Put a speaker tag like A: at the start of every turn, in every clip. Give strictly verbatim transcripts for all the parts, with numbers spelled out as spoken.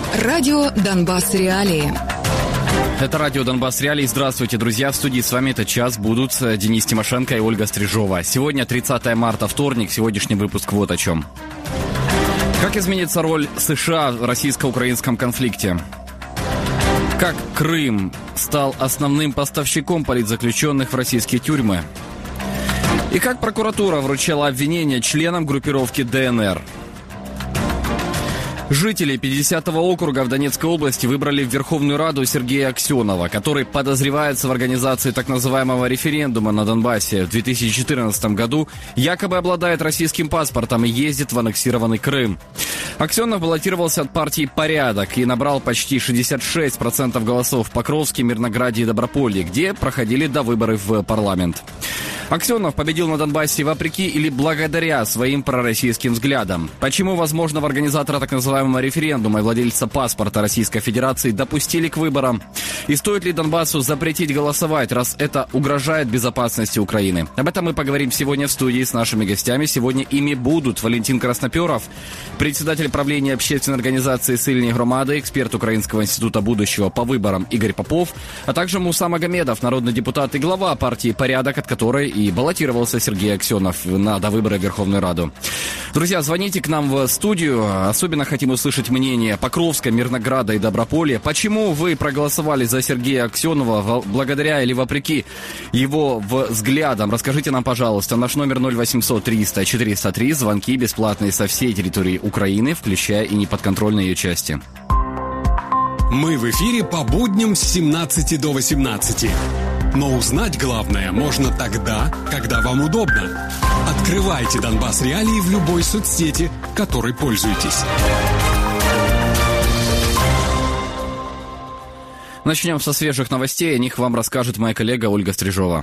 A: Радио «Донбасс. Реалии».
B: Это радио «Донбасс. Реалии». Здравствуйте, друзья. В студии с вами этот час будут Денис Тимошенко и Ольга Стрижова. Сегодня тридцатое марта, вторник. Сегодняшний выпуск вот о чем. Как изменится роль США в российско-украинском конфликте? Как Крым стал основным поставщиком политзаключенных в российские тюрьмы? И как прокуратура вручала обвинения членам группировки ДНР? Жители пятидесятого округа в Донецкой области выбрали в Верховную Раду Сергея Аксенова, который подозревается в организации так называемого референдума на Донбассе в две тысячи четырнадцатом году, якобы обладает российским паспортом и ездит в аннексированный Крым. Аксенов баллотировался от партии «Порядок» и набрал почти шестьдесят шесть процентов голосов в Покровске, Мирнограде и Доброполье, где проходили довыборы в парламент. Аксенов победил на Донбассе вопреки или благодаря своим пророссийским взглядам. Почему, возможно, в организатора так называемого референдума и владельца паспорта Российской Федерации допустили к выборам? И стоит ли Донбассу запретить голосовать, раз это угрожает безопасности Украины? Об этом мы поговорим сегодня в студии с нашими гостями. Сегодня ими будут Валентин Красноперов, председатель правления общественной организации «Сильные громады», эксперт Украинского института будущего по выборам Игорь Попов, а также Муса Магомедов, народный депутат и глава партии «Порядок», от которой и баллотировался Сергей Аксенов на довыборы в Верховную Раду. Друзья, звоните к нам в студию. Особенно хотим услышать мнение Покровска, Мирнограда и Доброполья. Почему вы проголосовали за Сергея Аксенова, благодаря или вопреки его взглядам? Расскажите нам, пожалуйста. Наш номер ноль восемьсот триста четыреста три. Звонки бесплатные со всей территории Украины, включая и неподконтрольные ее части.
C: Мы в эфире по будням с семнадцати до восемнадцати. Но узнать главное можно тогда, когда вам удобно. Открывайте «Донбасс. Реалии» в любой соцсети, которой пользуетесь.
B: Начнем со свежих новостей. О них вам расскажет моя коллега Ольга Стрижова.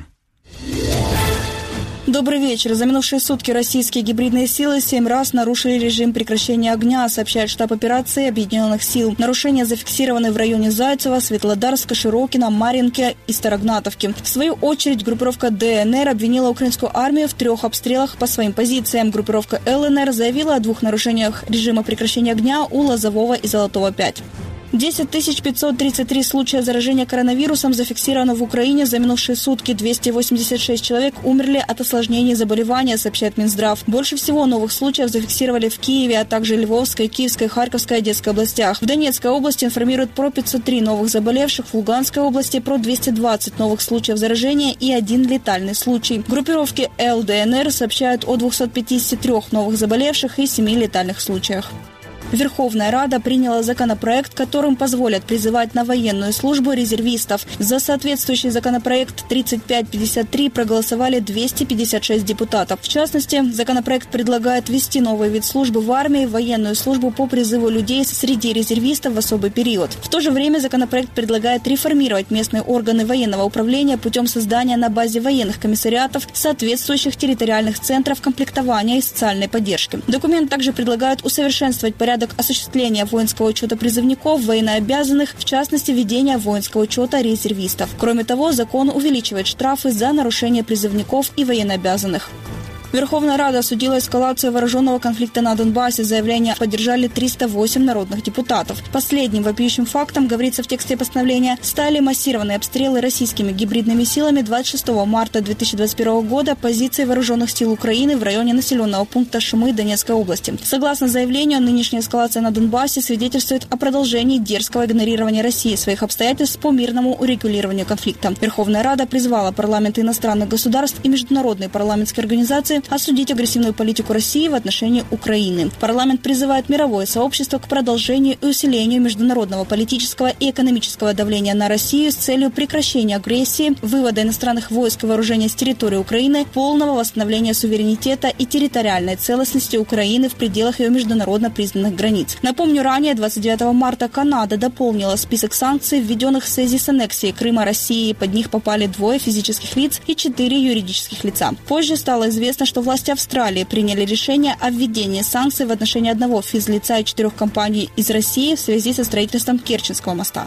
D: Добрый вечер. За минувшие сутки российские гибридные силы семь раз нарушили режим прекращения огня, сообщает штаб операции Объединенных сил. Нарушения зафиксированы в районе Зайцева, Светлодарска, Широкина, Марьинки и Старогнатовки. В свою очередь, группировка ДНР обвинила украинскую армию в трех обстрелах по своим позициям. Группировка ЛНР заявила о двух нарушениях режима прекращения огня у Лозового и Золотого пять. десять тысяч пятьсот тридцать три случая заражения коронавирусом зафиксировано в Украине за минувшие сутки. двести восемьдесят шесть человек умерли от осложнений заболевания, сообщает Минздрав. Больше всего новых случаев зафиксировали в Киеве, а также Львовской, Киевской, Харьковской и Одесской областях. В Донецкой области информируют про пятьсот три новых заболевших, в Луганской области про двести двадцать новых случаев заражения и один летальный случай. Группировки ЛДНР сообщают о двухстах пятидесяти трёх новых заболевших и семи летальных случаях. Верховная Рада приняла законопроект, которым позволят призывать на военную службу резервистов. За соответствующий законопроект тридцать пять пятьдесят три проголосовали двести пятьдесят шесть депутатов. В частности, законопроект предлагает ввести новый вид службы в армии, военную службу по призыву людей среди резервистов в особый период. В то же время законопроект предлагает реформировать местные органы военного управления путем создания на базе военных комиссариатов соответствующих территориальных центров комплектования и социальной поддержки. Документ также предлагает усовершенствовать порядок осуществления воинского учета призывников, военнообязанных, в частности, ведения воинского учета резервистов. Кроме того, закон увеличивает штрафы за нарушение призывников и военнообязанных. Верховная Рада осудила эскалацию вооруженного конфликта на Донбассе. Заявление поддержали триста восемь народных депутатов. Последним вопиющим фактом, говорится в тексте постановления, стали массированные обстрелы российскими гибридными силами двадцать шестого марта две тысячи двадцать первого года позиций вооруженных сил Украины в районе населенного пункта Шумы Донецкой области. Согласно заявлению, нынешняя эскалация на Донбассе свидетельствует о продолжении дерзкого игнорирования России своих обстоятельств по мирному урегулированию конфликта. Верховная Рада призвала парламенты иностранных государств и международные парламентские организации осудить агрессивную политику России в отношении Украины. Парламент призывает мировое сообщество к продолжению и усилению международного политического и экономического давления на Россию с целью прекращения агрессии, вывода иностранных войск и вооружения с территории Украины, полного восстановления суверенитета и территориальной целостности Украины в пределах ее международно признанных границ. Напомню, ранее двадцать девятого марта Канада дополнила список санкций, введенных в связи с аннексией Крыма России. Под них попали двое физических лиц и четыре юридических лица. Позже стало известно, что власти Австралии приняли решение о введении санкций в отношении одного физлица и четырех компаний из России в связи со строительством Керченского моста.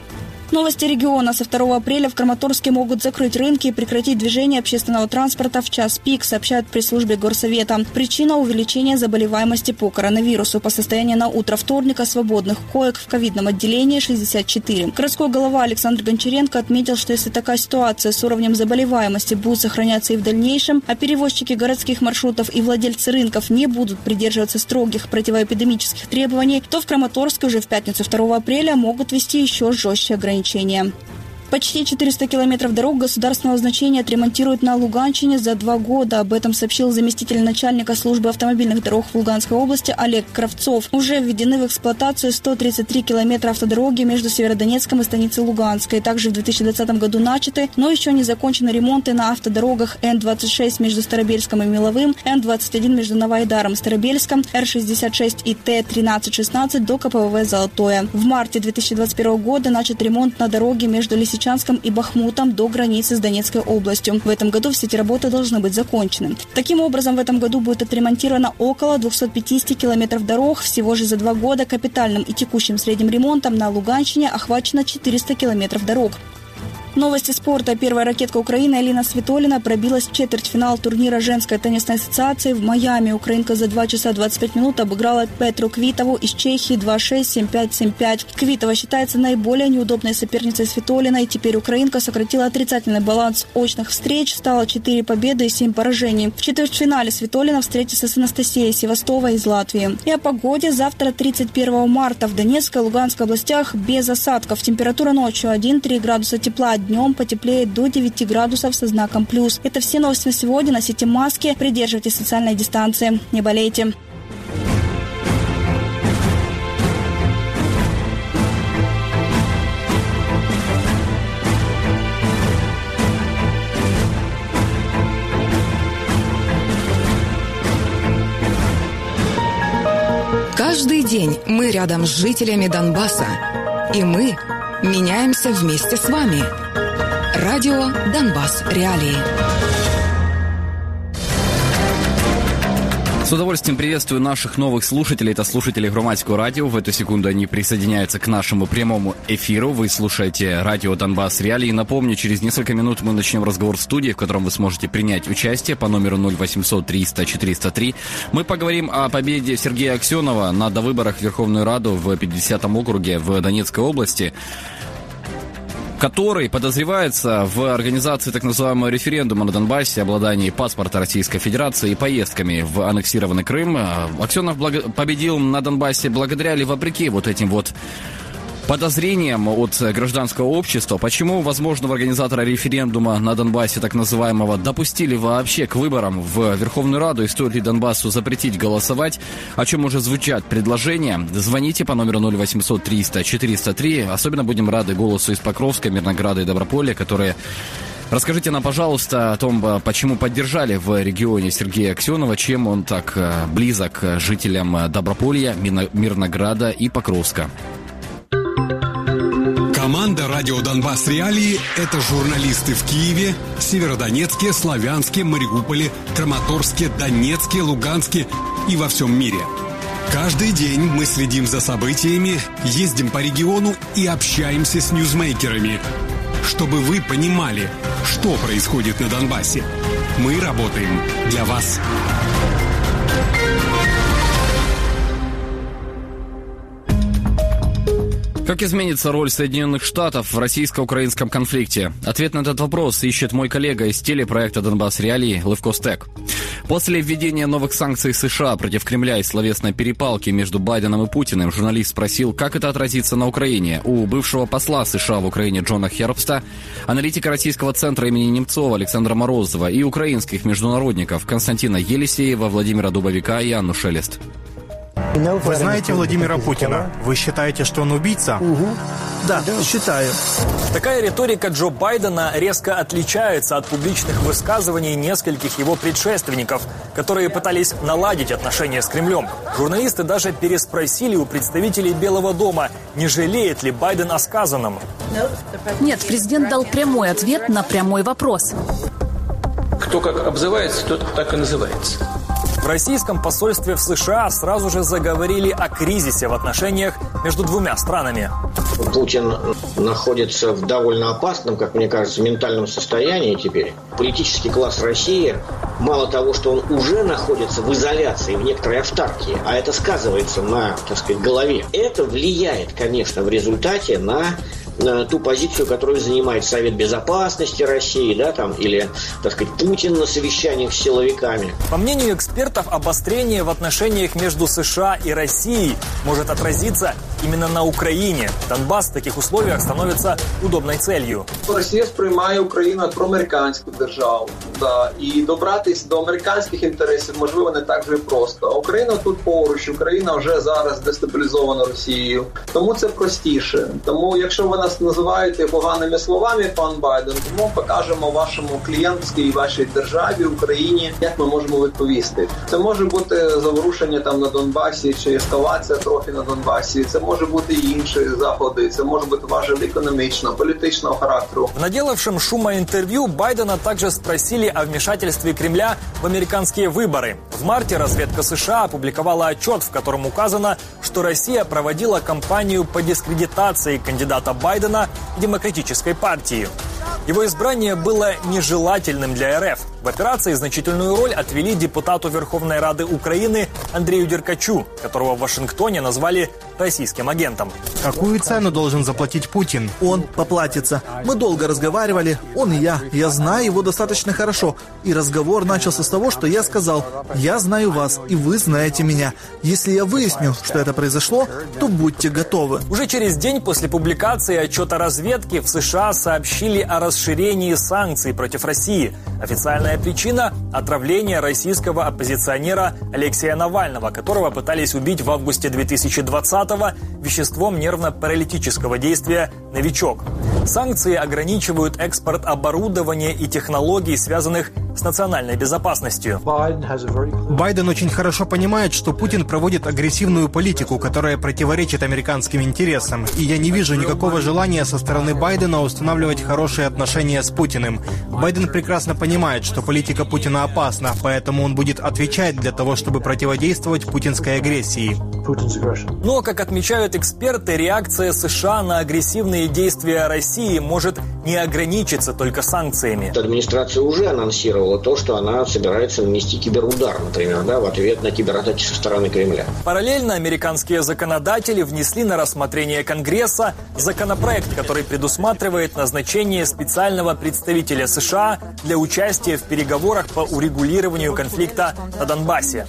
D: Новости региона. Со второго апреля в Краматорске могут закрыть рынки и прекратить движение общественного транспорта в час пик, сообщают в пресс-службе Горсовета. Причина – увеличение заболеваемости по коронавирусу. По состоянию на утро вторника свободных коек в ковидном отделении шестьдесят четыре. Городской голова Александр Гончаренко отметил, что если такая ситуация с уровнем заболеваемости будет сохраняться и в дальнейшем, а перевозчики городских маршрутов и владельцы рынков не будут придерживаться строгих противоэпидемических требований, то в Краматорске уже в пятницу второго апреля могут ввести еще жестче ограничения. Почти четыреста километров дорог государственного значения отремонтируют на Луганщине за два года. Об этом сообщил заместитель начальника службы автомобильных дорог в Луганской области Олег Кравцов. Уже введены в эксплуатацию сто тридцать три километра автодороги между Северодонецком и станицей Луганской. Также в две тысячи двадцатом году начаты, но еще не закончены ремонты на автодорогах Н двадцать шесть между Старобельском и Меловым, Н двадцать один между Новоайдаром и Старобельском, Р шестьдесят шесть и Т тринадцать шестнадцать до ка пэ вэ вэ «Золотое». В марте две тысячи двадцать первого года начат ремонт на дороге между Лисичанском и Бахмутом до границы с Донецкой областью. В этом году все эти работы должны быть закончены. Таким образом, в этом году будет отремонтировано около двухсот пятидесяти километров дорог. Всего же за два года капитальным и текущим средним ремонтом на Луганщине охвачено четыреста километров дорог. Новости спорта. Первая ракетка Украины Алина Свитолина пробилась в четвертьфинал турнира женской теннисной ассоциации в Майами. Украинка за два часа двадцать пять минут обыграла Петру Квитову из Чехии два шесть, семь пять, семь пять. Квитова считается наиболее неудобной соперницей Свитолиной. Теперь украинка сократила отрицательный баланс очных встреч, стало четыре победы и семь поражений. В четвертьфинале Свитолина встретится с Анастасией Севастовой из Латвии. И о погоде. Завтра, тридцать первого марта, в Донецкой и Луганской областях без осадков. Температура ночью один-три градуса тепла. Днем потеплеет до девяти градусов со знаком плюс. Это все новости на сегодня. Носите маски, придерживайтесь социальной дистанции. Не болейте.
A: Каждый день мы рядом с жителями Донбасса. И мы меняемся вместе с вами. Радио «Донбасс. Реалии».
B: С удовольствием приветствую наших новых слушателей. Это слушатели Громадского радио. В эту секунду они присоединяются к нашему прямому эфиру. Вы слушаете радио «Донбасс. Реалии». Напомню, через несколько минут мы начнем разговор в студии, в котором вы сможете принять участие по номеру ноль восемьсот триста четыреста три. Мы поговорим о победе Сергея Аксенова на довыборах в Верховную Раду в пятидесятом округе в Донецкой области, который подозревается в организации так называемого референдума на Донбассе, обладании паспорта Российской Федерации и поездками в аннексированный Крым. Аксенов благо- победил на Донбассе благодаря или вопреки вот этим вот подозрениям от гражданского общества. Почему, возможно, организатора референдума на Донбассе, так называемого, допустили вообще к выборам в Верховную Раду, и стоит ли Донбассу запретить голосовать, о чем уже звучат предложения, звоните по номеру ноль восемьсот триста четыреста три. Особенно будем рады голосу из Покровска, Мирнограда и Доброполья, которые... Расскажите нам, пожалуйста, о том, почему поддержали в регионе Сергея Аксенова, чем он так близок к жителям Доброполья, Мирнограда и Покровска.
C: Команда «Радио Донбасс. Реалии» — это журналисты в Киеве, Северодонецке, Славянске, Мариуполе, Краматорске, Донецке, Луганске и во всем мире. Каждый день мы следим за событиями, ездим по региону и общаемся с ньюзмейкерами, чтобы вы понимали, что происходит на Донбассе. Мы работаем для вас.
B: Как изменится роль Соединенных Штатов в российско-украинском конфликте? Ответ на этот вопрос ищет мой коллега из телепроекта «Донбасс. Реалии» Левко Стек. После введения новых санкций США против Кремля и словесной перепалки между Байденом и Путиным, журналист спросил, как это отразится на Украине. У бывшего посла США в Украине Джона Хербста, аналитика российского центра имени Немцова Александра Морозова и украинских международников Константина Елисеева, Владимира Дубовика и Анну Шелест.
E: Вы знаете Владимира Путина? Вы считаете, что он убийца?
F: Угу.
E: Да, считаю.
F: Такая риторика Джо Байдена резко отличается от публичных высказываний нескольких его предшественников, которые пытались наладить отношения с Кремлем. Журналисты даже переспросили у представителей Белого дома, не жалеет ли Байден о сказанном.
G: Нет, президент дал прямой ответ на прямой вопрос.
H: Кто как обзывается, тот так и называется.
F: В российском посольстве в США сразу же заговорили о кризисе в отношениях между двумя странами.
I: Путин находится в довольно опасном, как мне кажется, ментальном состоянии теперь. Политический класс России, мало того, что он уже находится в изоляции, в некоторой автаркии, а это сказывается на, так сказать, голове, это влияет, конечно, в результате на на ту позицию, которую занимает Совет Безопасности России, да, там, или, так сказать, Путин на совещаниях с силовиками.
F: По мнению экспертов, обострение в отношениях между США и Россией может отразиться именно на Украине. Донбасс в таких условиях становится удобной целью.
J: Росія сприймає Україну як проамериканську державу. Да, і добратись до американських інтересів, можливо, не так же просто. А Україна тут поруч, Україна вже зараз дестабілізована Росією. Тому це простіше. Тому, якщо ви нас називаєте поганими словами, пан Байден, тому покажемо вашому клієнтській, вашій державі, Україні, як ми можемо відповісти. Це може бути заворушення там на Донбасі, чи ескалація трохи на Донбасі. Це може бути і інші заходи. Це може бути важливо економічно, політичного характеру.
F: В наделавшем шума интервью Байдена также спросили о вмешательстве Кремля в американские выборы. В марте разведка США опубликовала отчет, в котором указано, что Россия проводила кампанию по дискредитации кандидата Байдена к Демократической партии. Его избрание было нежелательным для РФ. В операции значительную роль отвели депутату Верховной Рады Украины Андрею Деркачу, которого в Вашингтоне назвали российским агентом.
E: Какую цену должен заплатить Путин?
K: Он поплатится. Мы долго разговаривали, он и я. Я знаю его достаточно хорошо. И разговор начался с того, что я сказал: «Я знаю вас, и вы знаете меня. Если я выясню, что это произошло, то будьте готовы».
F: Уже через день после публикации отчета разведки в США сообщили о расширении санкций против России. Официальная причина – отравление российского оппозиционера Алексея Навального, которого пытались убить в августе две тысячи двадцатого веществом нервно-паралитического действия «Новичок». Санкции ограничивают экспорт оборудования и технологий, связанных с национальной безопасностью.
E: Байден очень хорошо понимает, что Путин проводит агрессивную политику, которая противоречит американским интересам. И я не вижу никакого желания со стороны Байдена устанавливать хорошие отношения с Путиным. Байден прекрасно понимает, что политика Путина опасна, поэтому он будет отвечать для того, чтобы противодействовать путинской агрессии.
F: Но, как отмечают эксперты, реакция США на агрессивные действия России может не ограничиться только санкциями.
I: Администрация уже анонсировала то, что она собирается нанести киберудар, например, да, в ответ на кибератаки со стороны Кремля.
F: Параллельно американские законодатели внесли на рассмотрение Конгресса законопроект, который предусматривает назначение специального представителя США для участия в переговорах по урегулированию конфликта на Донбассе.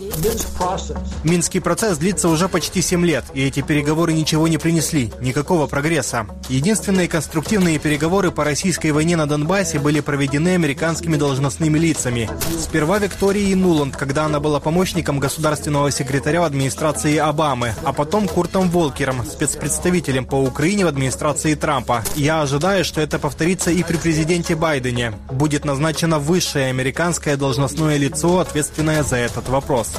E: Минский процесс длится уже почти семь лет, и эти переговоры ничего не принесли, никакого прогресса. Единственные конструктивные переговоры по российской войне на Донбассе были проведены американскими должностными лицами. Сперва Викторией Нуланд, когда она была помощником государственного секретаря в администрации Обамы, а потом Куртом Волкером, спецпредставителем по Украине в администрации Трампа. Я ожидаю, что это повторится и при президенте Байдене. Будет назначено высшее американское должностное лицо, ответственное за этот вопрос.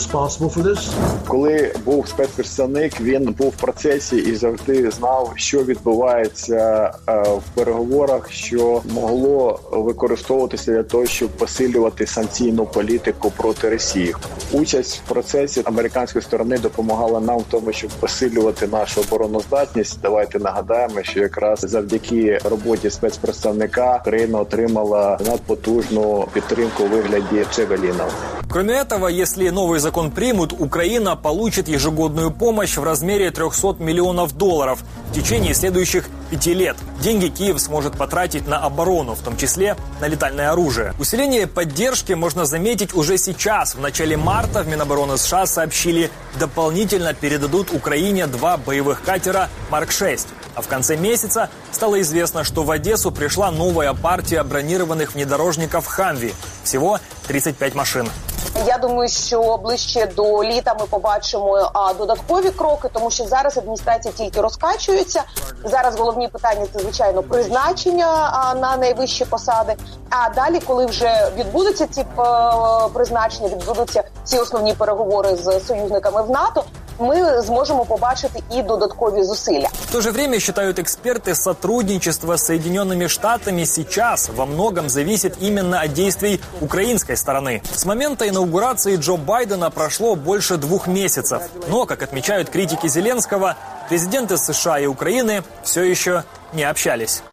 L: Коли був спецпредставник, він був в процесі і завжди знав, що відбувається в переговорах, що могло використовуватися для того, щоб посилювати санкційну політику проти Росії. Участь в процесі американської сторони допомагала нам в тому, щоб посилювати нашу обороноздатність. Давайте нагадаємо, що якраз завдяки роботі спецпредставника Україна отримала надпотужну підтримку у вигляді Джевелінів.
F: Кроме этого, если новый закон примут, Украина получит ежегодную помощь в размере трехсот миллионов долларов в течение следующих пяти лет. Деньги Киев сможет потратить на оборону, в том числе на летальное оружие. Усиление поддержки можно заметить уже сейчас. В начале марта в Минобороны США сообщили, дополнительно передадут Украине два боевых катера Марк шесть. А в конце месяца стало известно, что в Одессу пришла новая партия бронированных внедорожников «Хамви». Всего тридцать пять машин.
M: Я думаю, що ближче до літа ми побачимо а, додаткові кроки, тому що зараз адміністрація тільки розкачується. Зараз головні питання – це, звичайно, призначення а, на найвищі посади. А далі, коли вже відбудуться ці а, призначення, відбудуться ці основні переговори з союзниками в НАТО, ми зможемо побачити і додаткові зусилля.
F: В то же время, считают эксперты, сотрудничество с Соединенными Штатами сейчас во многом зависит именно от действий украинской стороны. С момента инаугурации Джо Байдена прошло больше двух месяцев. Но, как отмечают критики Зеленского, президенты США и Украины все еще не общались.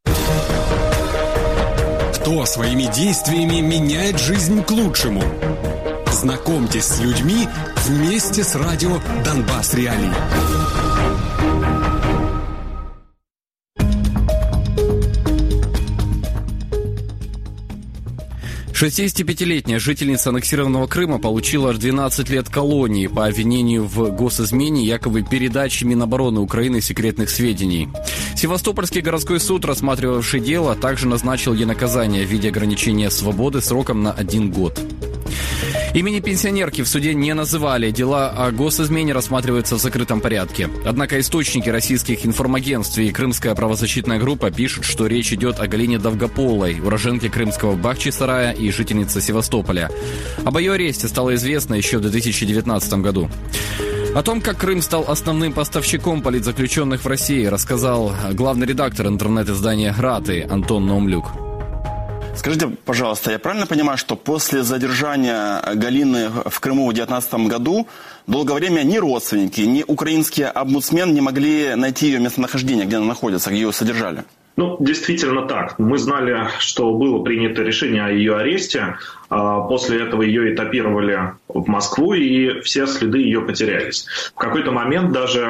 C: Кто своими действиями меняет жизнь к лучшему? Знакомьтесь с людьми вместе с радио «Донбасс Реалии».
B: шестидесятипятилетняя жительница аннексированного Крыма получила аж двенадцать лет колонии по обвинению в госизмене, якобы передаче Минобороны Украины секретных сведений. Севастопольский городской суд, рассматривавший дело, также назначил ей наказание в виде ограничения свободы сроком на один год. Имени пенсионерки в суде не называли. Дела о госизмене рассматриваются в закрытом порядке. Однако источники российских информагентств и крымская правозащитная группа пишут, что речь идет о Галине Довгополой, уроженке крымского Бахчисарая и жительнице Севастополя. Об ее аресте стало известно еще в две тысячи девятнадцатом году. О том, как Крым стал основным поставщиком политзаключенных в России, рассказал главный редактор интернет-издания «Граты» Антон Наумлюк.
N: Скажите, пожалуйста, я правильно понимаю, что после задержания Галины в Крыму в две тысячи девятнадцатом году долгое время ни родственники, ни украинский омбудсмен не могли найти ее местонахождение, где она находится, где ее содержали?
O: Ну, действительно так. Мы знали, что было принято решение о ее аресте. После этого ее этапировали в Москву, и все следы ее потерялись. В какой-то момент даже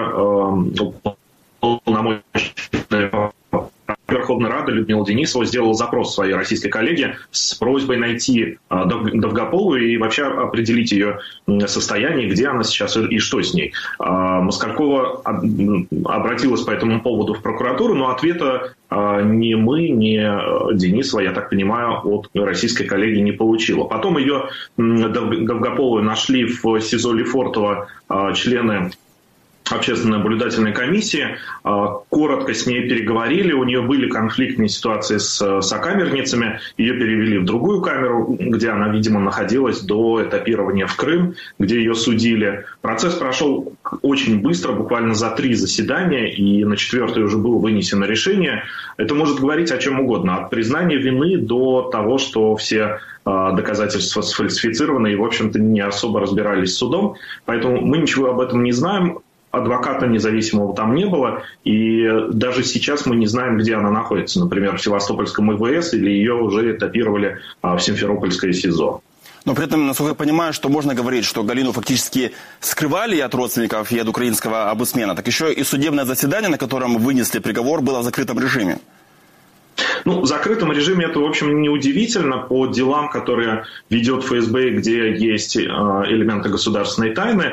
O: полномочия Верховной Рады Людмила Денисова сделала запрос своей российской коллеге с просьбой найти Довгополую и вообще определить ее состояние, где она сейчас и что с ней. Москалькова обратилась по этому поводу в прокуратуру, но ответа ни мы, ни Денисова, я так понимаю, от российской коллеги не получила. Потом ее, Довгополую, нашли в СИЗО Лефортово члены общественной наблюдательной комиссии, коротко с ней переговорили, у нее были конфликтные ситуации с сокамерницами, ее перевели в другую камеру, где она, видимо, находилась до этапирования в Крым, где ее судили. Процесс прошел очень быстро, буквально за три заседания, и на четвертое уже было вынесено решение. Это может говорить о чем угодно, от признания вины до того, что все доказательства сфальсифицированы и, в общем-то, не особо разбирались с судом. Поэтому мы ничего об этом не знаем. Адвоката независимого там не было, и даже сейчас мы не знаем, где она находится. Например, в Севастопольском ИВС, или ее уже этапировали в Симферопольское СИЗО.
N: Но при этом, насколько я понимаю, что можно говорить, что Галину фактически скрывали и от родственников, и от украинского омбудсмена, так еще и судебное заседание, на котором вынесли приговор, было в закрытом режиме.
O: Ну, в закрытом режиме это, в общем, неудивительно по делам, которые ведет ФСБ, где есть элементы государственной тайны.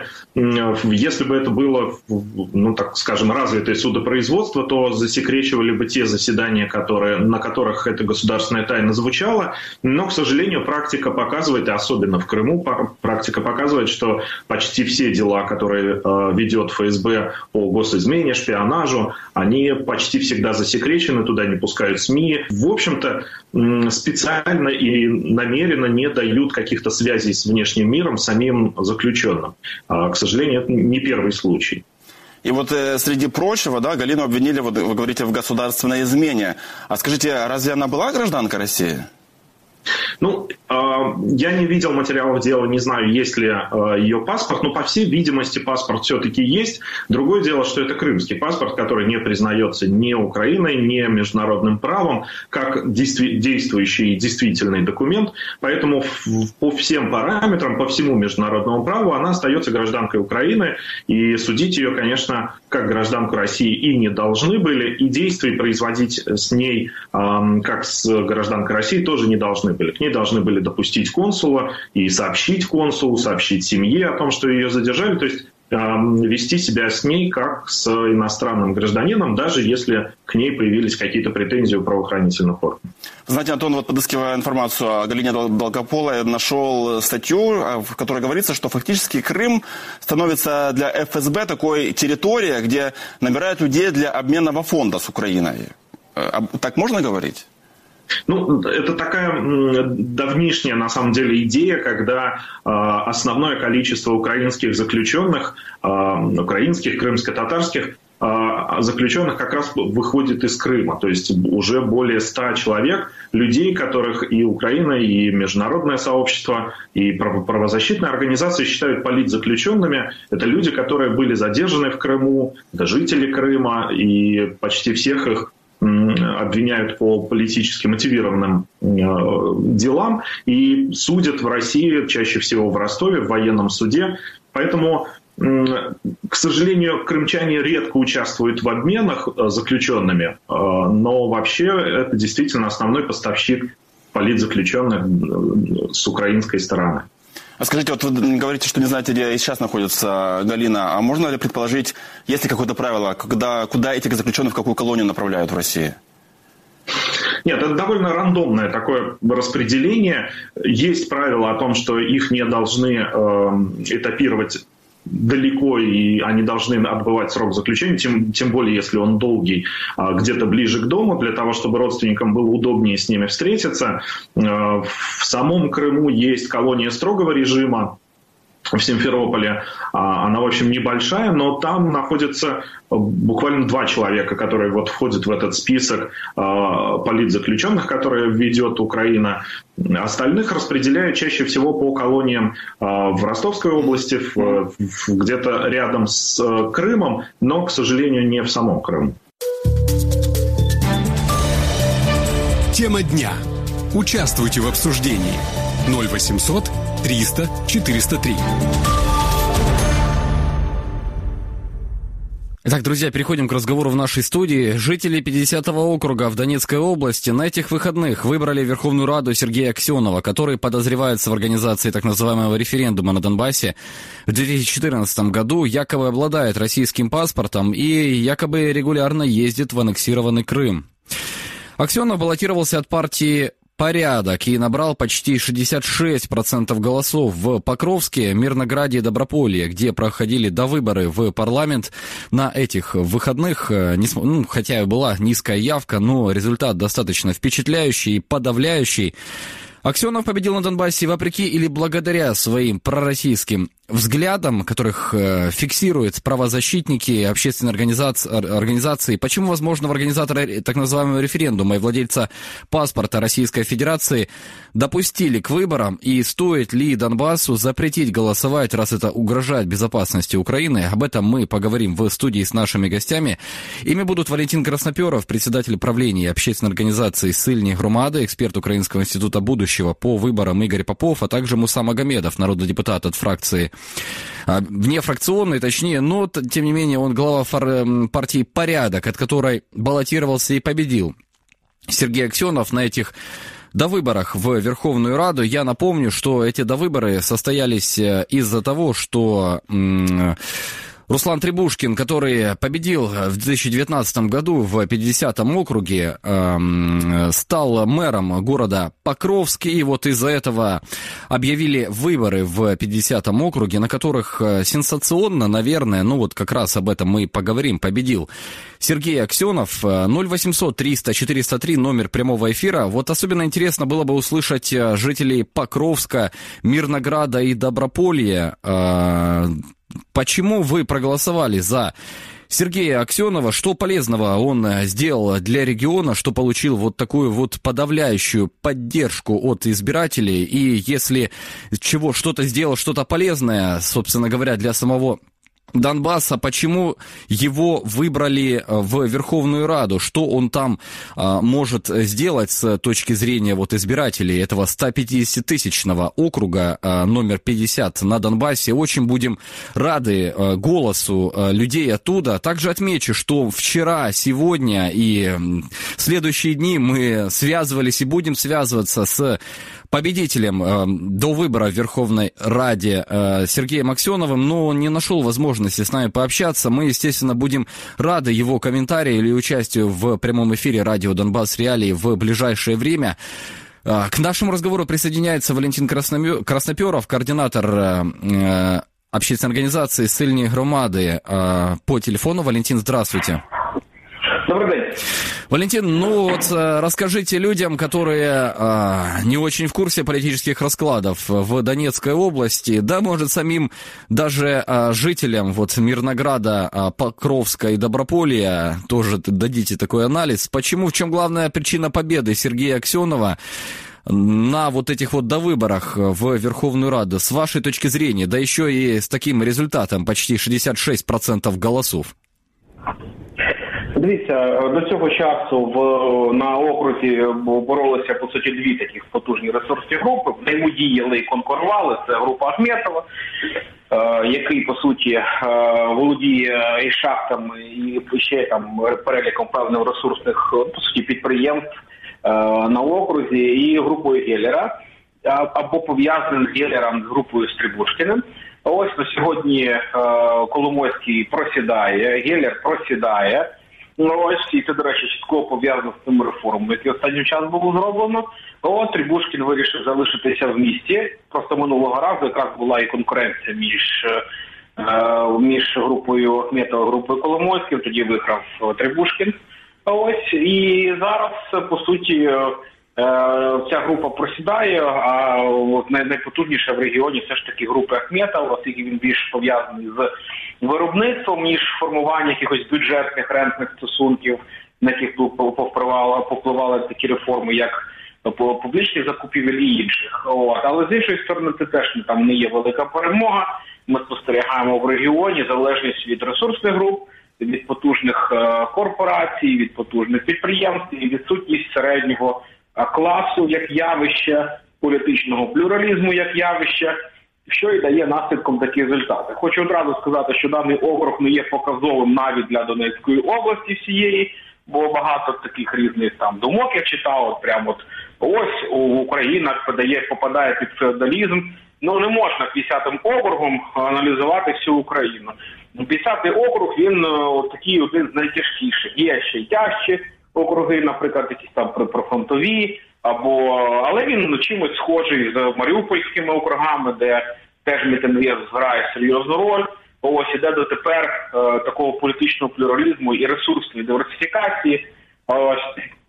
O: Если бы это было, ну, так скажем, развитое судопроизводство, то засекречивали бы те заседания, которые, на которых эта государственная тайна звучала. Но, к сожалению, практика показывает, и особенно в Крыму, практика показывает, что почти все дела, которые ведет ФСБ по госизмене, шпионажу, они почти всегда засекречены, туда не пускают СМИ. В общем-то, специально и намеренно не дают каких-то связей с внешним миром самим заключенным. К сожалению, это не первый случай.
N: И вот э, среди прочего, да, Галину обвинили, вот, вы говорите, в государственной измене. А скажите, разве она была гражданкой России?
O: Ну, э, я не видел материалов дела, не знаю, есть ли э, ее паспорт, но, по всей видимости, паспорт все-таки есть. Другое дело, что это крымский паспорт, который не признается ни Украиной, ни международным правом, как действи- действующий и действительный документ. Поэтому в, по всем параметрам, по всему международному праву она остается гражданкой Украины. И судить ее, конечно, как гражданку России и не должны были. И действий производить с ней, э, как с гражданкой России, тоже не должны были. К ней должны были допустить консула и сообщить консулу, сообщить семье о том, что ее задержали. То есть э, вести себя с ней как с иностранным гражданином, даже если к ней появились какие-то претензии у правоохранительных органов.
N: Знаете, Антон, вот подыскивая информацию о Галине Довгополой, нашел статью, в которой говорится, что фактически Крым становится для эф эс бэ такой территорией, где набирают людей для обменного фонда с Украиной. Так можно говорить?
O: Ну, это такая давнишняя, на самом деле, идея, когда э, основное количество украинских заключенных, э, украинских, крымско-татарских э, заключенных как раз выходит из Крыма. То есть уже более ста человек, людей, которых и Украина, и международное сообщество, и правозащитные организации считают политзаключенными. Это люди, которые были задержаны в Крыму, это жители Крыма, и почти всех их обвиняют по политически мотивированным э, делам и судят в России, чаще всего в Ростове, в военном суде. Поэтому, э, к сожалению, крымчане редко участвуют в обменах э, заключенными, э, но вообще это действительно основной поставщик политзаключенных э, с украинской стороны.
N: А скажите, вот вы говорите, что не знаете, где сейчас находится Галина, а можно ли предположить, есть ли какое-то правило, когда, куда этих заключенных, в какую колонию направляют в России?
O: Нет, это довольно рандомное такое распределение. Есть правило о том, что их не должны э, этапировать далеко, и они должны отбывать срок заключения, тем, тем более, если он долгий, где-то ближе к дому, для того, чтобы родственникам было удобнее с ними встретиться. В самом Крыму есть колония строгого режима в Симферополе. Она, в общем, небольшая, но там находится буквально два человека, которые вот входят в этот список политзаключенных, которые ведет Украина. Остальных распределяют чаще всего по колониям в Ростовской области, в, в, где-то рядом с Крымом, но, к сожалению, не в самом Крыму.
C: Тема дня. Участвуйте в обсуждении. ноль восемьсот триста четыреста три.
B: Итак, друзья, переходим к разговору в нашей студии. Жители пятидесятого округа в Донецкой области на этих выходных выбрали в Верховную Раду Сергея Аксенова, который подозревается в организации так называемого референдума на Донбассе в две тысячи четырнадцатом году, якобы обладает российским паспортом и якобы регулярно ездит в аннексированный Крым. Аксенов баллотировался от партии «Порядок» и набрал почти шестьдесят шесть процентов голосов в Покровске, Мирнограде и Доброполье, где проходили довыборы в парламент. На этих выходных, ну, хотя и была низкая явка, но результат достаточно впечатляющий и подавляющий. Аксенов победил на Донбассе вопреки или благодаря своим пророссийским взглядам, которых э, фиксируют правозащитники, общественные организации, организации. Почему, возможно, в организатора так называемого референдума и владельца паспорта Российской Федерации допустили к выборам, и стоит ли Донбассу запретить голосовать, раз это угрожает безопасности Украины? Об этом мы поговорим в студии с нашими гостями. Ими будут Валентин Красноперов, председатель правления общественной организации «Сильні громади», эксперт Украинского института будущего по выборам Игорь Попов, а также Муса Магомедов, народный депутат от фракции внефракционный, точнее, но, тем не менее, он глава партии «Порядок», от которой баллотировался и победил Сергей Аксенов на этих довыборах в Верховную Раду. Я напомню, что эти довыборы состоялись из-за того, что Руслан Требушкин, который победил в две тысячи девятнадцатом году в пятидесятом округе, э, стал мэром города Покровск, и вот из-за этого объявили выборы в пятидесятом округе, на которых сенсационно, наверное, ну вот как раз об этом мы и поговорим, победил Сергей Аксенов. ноль восемьсот триста четыреста три номер прямого эфира. Вот особенно интересно было бы услышать жителей Покровска, Мирнограда и Доброполья. Э, Почему вы проголосовали за Сергея Аксенова? Что полезного он сделал для региона, что получил вот такую вот подавляющую поддержку от избирателей? И если чего что-то сделал, что-то полезное, собственно говоря, для самого Донбасса, почему его выбрали в Верховную Раду? Что он там а, может сделать с точки зрения вот избирателей этого сто пятидесятитысячного округа а, номер пятьдесят на Донбассе? Очень будем рады а, голосу а, людей оттуда. Также отмечу, что вчера, сегодня и следующие дни мы связывались и будем связываться с победителем э, до выбора в Верховной Раде э, Сергеем Аксеновым, но он не нашел возможности с нами пообщаться. Мы, естественно, будем рады его комментарию или участию в прямом эфире радио «Донбасс Реалии» в ближайшее время. Э, к нашему разговору присоединяется Валентин Красноперов, координатор э, общественной организации «Сильні громади» э, по телефону. Валентин, здравствуйте.
P: Добрый день.
B: Валентин, ну вот расскажите людям, которые а, не очень в курсе политических раскладов в Донецкой области, да, может, самим даже а, жителям вот Мирнограда, а, Покровска и Доброполья тоже дадите такой анализ. Почему, в чем главная причина победы Сергея Аксенова на вот этих вот довыборах в Верховную Раду, с вашей точки зрения, да еще и с таким результатом, почти шестьдесят шесть процентов голосов?
P: Дивіться, до цього часу в, на окрузі боролися, по суті, дві таких потужні ресурсні групи. Взаємодіяли і конкурували. Це група Ахметова, е, який, по суті, е, володіє і шахтами, і ще там переліком певних ресурсних, по суті, підприємств е, на окрузі, і групою Геллера, або пов'язаним з Геллером, з групою Стрибушкіним. Ось на сьогодні е, Коломойський просідає, Геллер просідає. Ну, ось, і це, до речі, чітко пов'язано з тими реформами, які останнім часом було зроблено. От Требушкін вирішив залишитися в місті. Просто минулого разу якраз була і конкуренція між, е, між групою Ахметова і групою Коломойським, тоді виграв Требушкін. Ось, і зараз, по суті, ця група просідає, а от найпотужніша в регіоні все ж таки група Ахметова, оскільки він більш пов'язаний з виробництвом, ніж формуванням якихось бюджетних рентних стосунків, на яких повпливали, повпливали такі реформи, як публічні закупівлі і інших. От. Але з іншої сторони, це теж там не є велика перемога. Ми спостерігаємо в регіоні залежність від ресурсних груп, від потужних корпорацій, від потужних підприємств і відсутність середнього класу як явище, політичного плюралізму як явище, що і дає наслідком такі результати. Хочу одразу сказати, що даний округ не є показовим навіть для Донецької області всієї, бо багато таких різних там думок я читав, от прямо от ось Україна подає, попадає під феодалізм. Ну не можна п'ятдесятим округом аналізувати всю Україну. п'ятдесятий округ, він от такий один з найтяжкіших. Є ще й тяжчі округи, наприклад, якісь там прифронтові, або, але він чимось схожий з маріупольськими округами, де теж Мітинвєз грає серйозну роль. Ось іде дотепер е, такого політичного плюралізму і ресурсної диверсифікації. Ось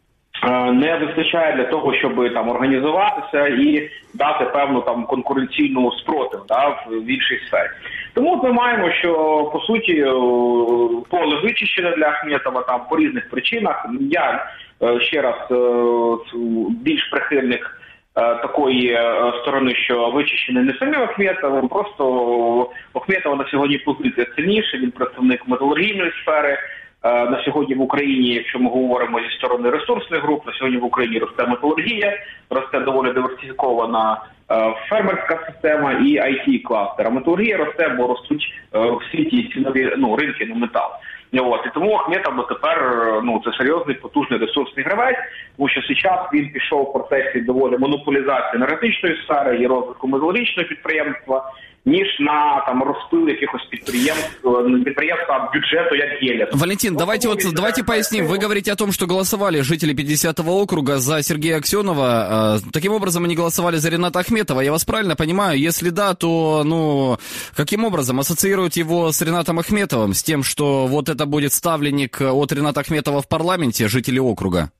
P: е, не вистачає для того, щоб там організуватися і дати певну там конкуренційну спротив, да, в, в іншій сфері. Тому от ми маємо, що по суті поле вичищене для Ахметова там по різних причинах. Я е, ще раз е, більш прихильник такої сторони, що вичищений не самим Ахметовим, просто Ахметова на сьогодні позиція сильніше, він представник металургійної сфери. На сьогодні в Україні, якщо ми говоримо зі сторони ресурсних груп, на сьогодні в Україні росте металургія, росте доволі диверсифікована фермерська система і ай ті-кластер. А металургія росте, бо ростуть всі ті цінові ну, ринки на метал. От. І тому Ахметов тепер ну, це серйозний, потужний ресурсний гравець, тому що зараз він пішов в процесі доволі монополізації енергетичної сфери і розвитку металургічного підприємства, ніж на там розпил якихось підприємств, підприємства бюджету, як Геллер.
B: Валентин,
P: вот,
B: давайте вот давайте поясним. Вы говорите о том, что голосовали жители пятидесятого округа за Сергея Аксенова. Таким образом, они голосовали за Рената Ахметова. Я вас правильно понимаю? Если да, то, ну, каким образом ассоциировать его с Ренатом Ахметовым, с тем, что вот это будет ставленник от Рената Ахметова в парламенте, жители округа?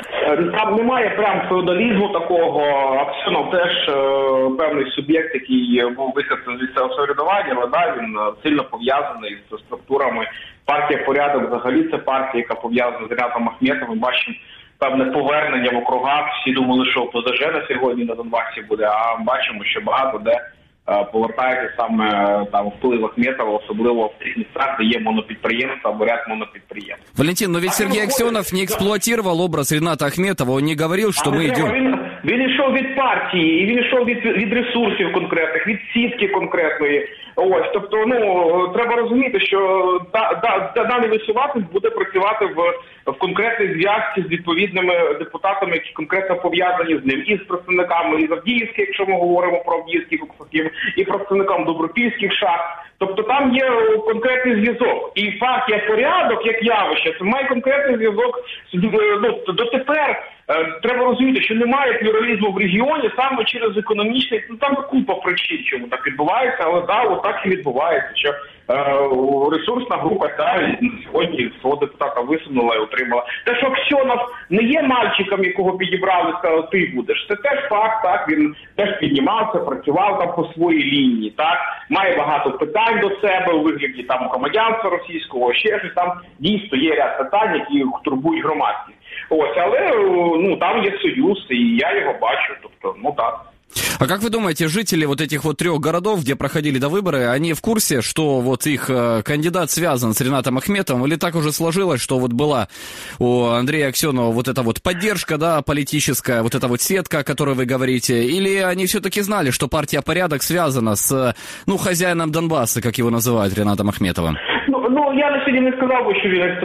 P: Там немає прям феодалізму такого. Аксьонов теж е, певний суб'єкт, який був вихідцем з місцевого самоврядування, але да, він сильно пов'язаний з структурами. Партія «Порядок» взагалі це партія, яка пов'язана з Ренатом Ахметовим. Бачимо певне повернення в округах. Всі думали, що ОПЗЖ на сьогодні на Донбасі буде, а бачимо, що багато де повертається саме там вплив Ахметова, особливо в тих містах, де є монопідприємства або ряд монопідприємств.
B: Валентин, но ведь Сергей Аксенов не эксплуатировал образ Рената Ахметова, он не говорил, что а мы идем...
P: Він, він йшов від партії, і він йшов від, від ресурсів конкретних, від сітки конкретної. Ось, тобто, ну, треба розуміти, що да, да, даний висуватець буде працювати в, в конкретній зв'язці з відповідними депутатами, які конкретно пов'язані з ним, і з представниками із Авдіївських, якщо ми говоримо про Авдіївських округів, і представникам Добропільських шахт. Тобто там є конкретний зв'язок. І партія «Порядок» як явище, це має конкретний зв'язок. Ну, дотепер Треба розуміти, що немає плюралізму в регіоні саме через економічний, ну там купа причин, чому так відбувається, але да, отак і відбувається, що е, ресурсна група та сьогодні свого депутата висунула і отримала. Те, що Аксьонов не є мальчиком, якого підібрали, сказали, ти будеш, це теж факт, так, він теж піднімався, працював там по своїй лінії, так, має багато питань до себе у вигляді там громадянства російського, ще щось, там дійсно є ряд питань, які турбують громадськість. Ось, але, ну, там є союз, і я його бачу, тобто, ну, так.
B: А как вы думаете, жители вот этих вот трех городов, где проходили довыборы, они в курсе, что вот их э, кандидат связан с Ринатом Ахметовым, или так уже сложилось, что вот была у Андрея Аксенова вот эта вот поддержка, да, политическая, вот эта вот сетка, о которой вы говорите, или они все-таки знали, что партия «Порядок» связана с, ну, хозяином Донбасса, как его называют, Ринатом Ахметовым?
P: Ну, ну, я на сьогодні не сказав би, що він е,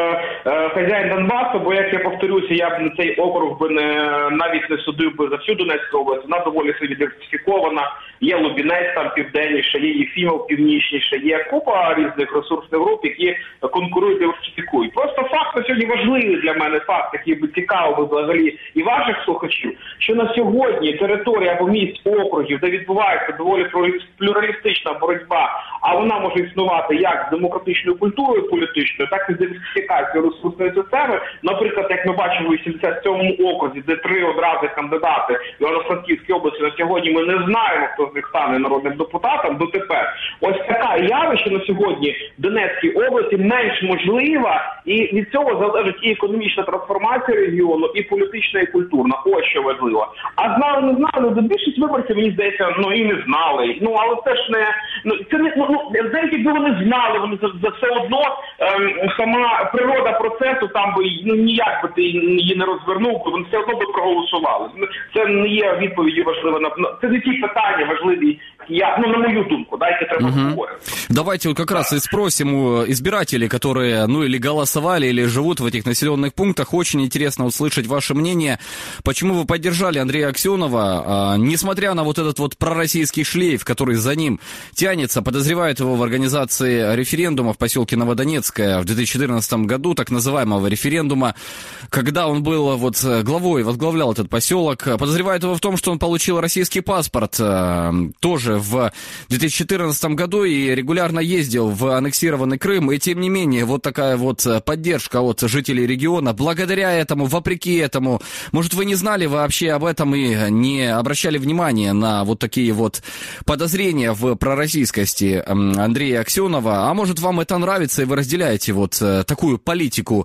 P: е, хазяїн Донбасу, бо, як я повторюся, я б на цей округ би не, навіть не судив би за всю Донецьку область, вона доволі собі диверсифікована, є Лубінець там південніше, є Єфімов північніше, є купа різних ресурсних груп, які конкурують, диверсифікують. Просто факт на сьогодні важливий для мене, факт, який би цікавий взагалі і ваших слухачів, що на сьогодні територія або місць округів, де відбувається доволі плюралістична боротьба, а вона може існувати як з демократичною культурою політичною, так і з диверсифікацією ресурсної системи. Наприклад, як ми бачимо у вісімдесят сьомому окрузі, де три одразу кандидати в Івано-Франківській області, на сьогодні ми не знаємо, хто з них стане народним депутатом дотепер. Ось така явище на сьогодні в Донецькій області менш можлива, і від цього залежить і економічна трансформація регіону, і політична, і культурна. Ось що важливо. А знали, не знали, до більшість виборців, мені здається, ну і не знали. Ну, але це ж не, ну, це не, ну, навіть якби вони знали, вони за, за все одно ем, сама природа процесу там би, ну, ніяк би ти її не розвернув, вони все одно би проголосували. Це не є відповіді важливі. Це не ті питання важливі, я, ну, на мою думку, дайте треба
B: угу.
P: говорити.
B: Давайте вот как раз и спросим у избирателей, которые, ну, или голосовали, или живут в этих населенных пунктах. Очень интересно услышать ваше мнение. Почему вы поддержали Андрея Аксенова, а, несмотря на вот этот вот пророссийский шлейф, который за ним тянется, подозревают его в организации референдума в поселке Новодонецкое в две тысячи четырнадцатом году, так называемого референдума, когда он был вот главой, возглавлял этот поселок. Подозревают его в том, что он получил российский паспорт тоже в две тысячи четырнадцатом году и регулярно ездил в аннексированный Крым. И тем не менее, вот такая вот поддержка от жителей региона. Благодаря этому, вопреки этому, может, вы не знали вообще об этом и не обращали внимания на вот такие вот подозрения в пророссийскости Андрея Аксенова, а может, вам это нравится, и вы разделяете вот такую политику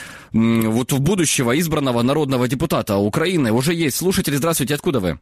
B: вот в будущего избранного народного депутата Украины. Уже есть слушатель. Здравствуйте, откуда вы?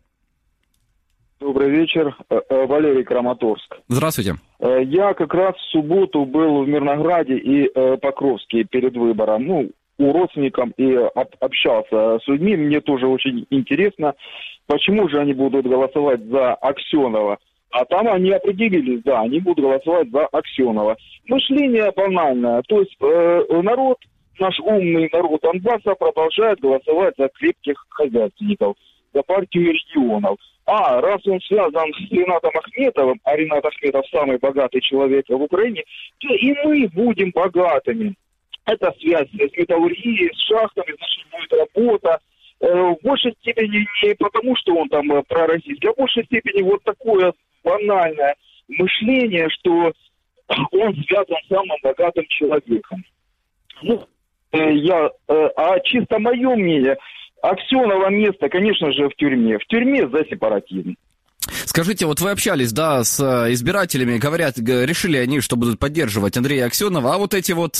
Q: Добрый вечер, Валерий, Краматорск.
B: Здравствуйте.
Q: Я как раз в субботу был в Мирнограде и Покровске перед выбором. Ну, у родственников и общался с людьми. Мне тоже очень интересно, почему же они будут голосовать за Аксенова. А там они определились, да, они будут голосовать за Аксенова. Мышление банальное. То есть э, народ, наш умный народ Донбасса продолжает голосовать за крепких хозяйственников, за партию регионов. А раз он связан с Ринатом Ахметовым, а Ринат Ахметов самый богатый человек в Украине, то и мы будем богатыми. Это связь с металлургией, с шахтами, значит, будет работа. В большей степени не потому, что он там пророссийский, а в большей степени вот такое банальное мышление, что он связан с самым богатым человеком. Ну, я, а чисто мое мнение, Аксенова место, конечно же, в тюрьме. В тюрьме за сепаратизм.
B: Скажите, вот вы общались, да, с избирателями, говорят, решили они, что будут поддерживать Андрея Аксенова, а вот эти вот...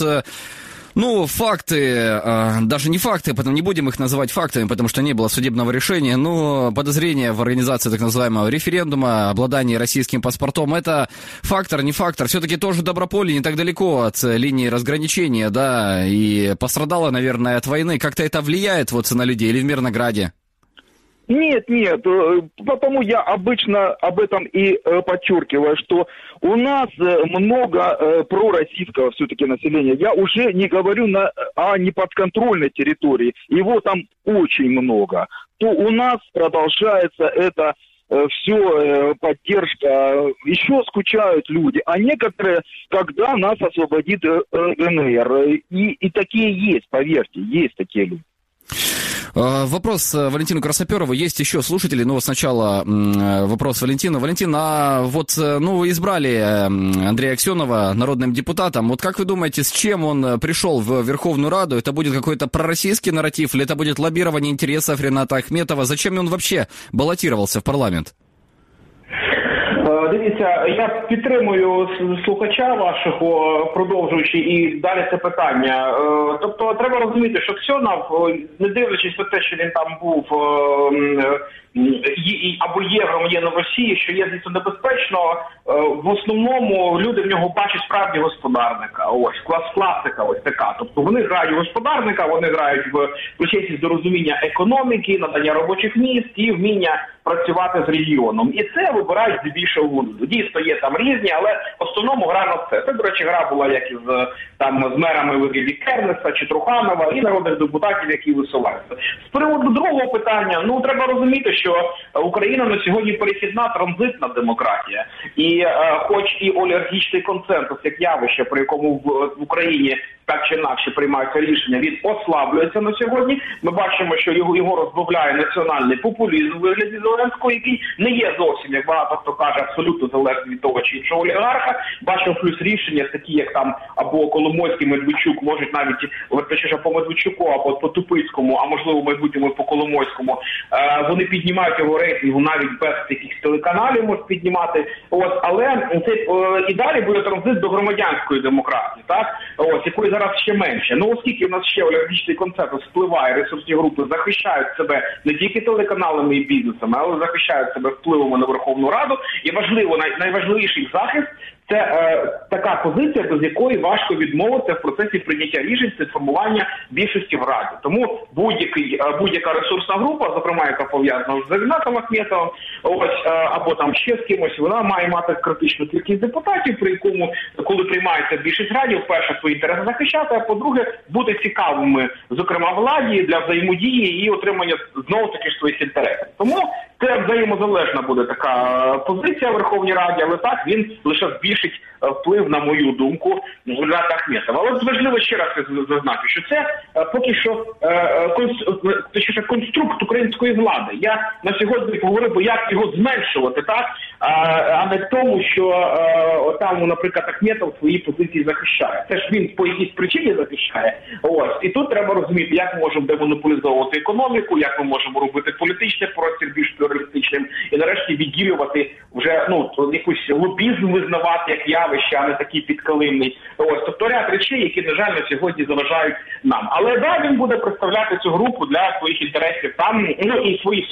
B: Ну, факты, даже не факты, потом не будем их называть фактами, потому что не было судебного решения, но подозрения в организации так называемого референдума, обладание российским паспортом, это фактор, не фактор, все-таки тоже Доброполье не так далеко от линии разграничения, да, и пострадало, наверное, от войны. Как-то это влияет вот на людей или в Мирнограде?
Q: Нет, нет, потому я обычно об этом и подчеркиваю, что у нас много пророссийского все-таки населения. Я уже не говорю на, о неподконтрольной территории, его там очень много. То у нас продолжается это все, поддержка, еще скучают люди, а некоторые, когда нас освободит ДНР, и, и такие есть, поверьте, есть такие люди.
B: Вопрос Валентину Красноперову. Есть еще слушатели, но сначала вопрос Валентину. Валентин, а вот, ну, избрали Андрея Аксенова народным депутатом. Вот как вы думаете, с чем он пришел в Верховную Раду? Это будет какой-то пророссийский нарратив или это будет лоббирование интересов Рената Ахметова? Зачем он вообще баллотировался в парламент?
P: Дивіться, я підтримую слухача вашого, продовжуючи і далі це питання. Тобто треба розуміти, що Аксьонов, не дивлячись на те, що він там був або є громадянином Росії, що є, звісно, небезпечно, в основному люди в нього бачать справді господарника. Ось, клас класика ось така. Тобто вони грають господарника, вони грають в причетність до розуміння економіки, надання робочих місць і вміння працювати з регіоном. І це вибирають здебільшого люди. Дійсно, є там різні, але в основному гра на це. Це, до речі, гра була як із там з мерами вигляді Кернеса чи Труханова і народних депутатів, які висуваються. З приводу другого питання, ну, треба розуміти, що Україна на сьогодні перехідна транзитна демократія. І е, хоч і олігархічний консенсус, як явище, при якому в, в Україні так чи інакше приймаються рішення, він ослаблюється на сьогодні. Ми бачимо, що його, його розбавляє національний популізм у вигляді Зеленського, який не є зовсім, як багато хто каже, абсолютно залежний від того чи іншого олігарха. Бачимо плюс рішення, такі як там або Коломойський, Медведчук, можуть навіть, точніше, по Медведчуку, або по Тупицькому, а можливо в майбутньому по Коломойському, е, вони піднімають його рейтингу навіть без якихось телеканалів, можуть піднімати. Ось, але це е, і далі буде транзит до громадянської демократії, так? Ось, якої зараз ще менше. Ну, оскільки в нас ще олігархічний консенсус впливає, ресурсні групи захищають себе не тільки телеканалами і бізнесами, але захищають себе впливом на Верховну Раду. І важливо, най, найважливіший захист – це е, така позиція, без якої важко відмовитися в процесі прийняття рішень, це формування більшості в Раді. Тому будь-який, е, будь-яка ресурсна група, зокрема, яка пов'язана з Ренатом Ахметовим, ось, е, або там ще з кимось, вона має мати критичну кількість депутатів, при якому, коли приймається більшість Раді, вперше свої інтереси захищати, а по-друге, бути цікавими, зокрема, владі для взаємодії і отримання, знову-таки, своїх інтересів. Тому це взаємозалежна буде така позиція в Верховній Раді, але так, він лише збільшить вплив, на мою думку, Рената Ахметова. Але важливо ще раз зазначити, що це поки що конструкт, конструкт української влади. Я на сьогодні говорив, як його зменшувати, так, а не тому, що там, наприклад, Ахметов свої позиції захищає. Це ж він по якійсь причині захищає. Ось. І тут треба розуміти, як ми можемо демонополізовувати економіку, як ми можемо робити політичний простір більш плюралістичним і нарешті відділювати вже, ну, якийсь лобізм визнавати як явище, а не такий підкилимний. Ось, тобто ряд речей, які, на жаль, на сьогодні заважають нам. Але да, він буде представляти цю групу для своїх інтересів там, ну, і свої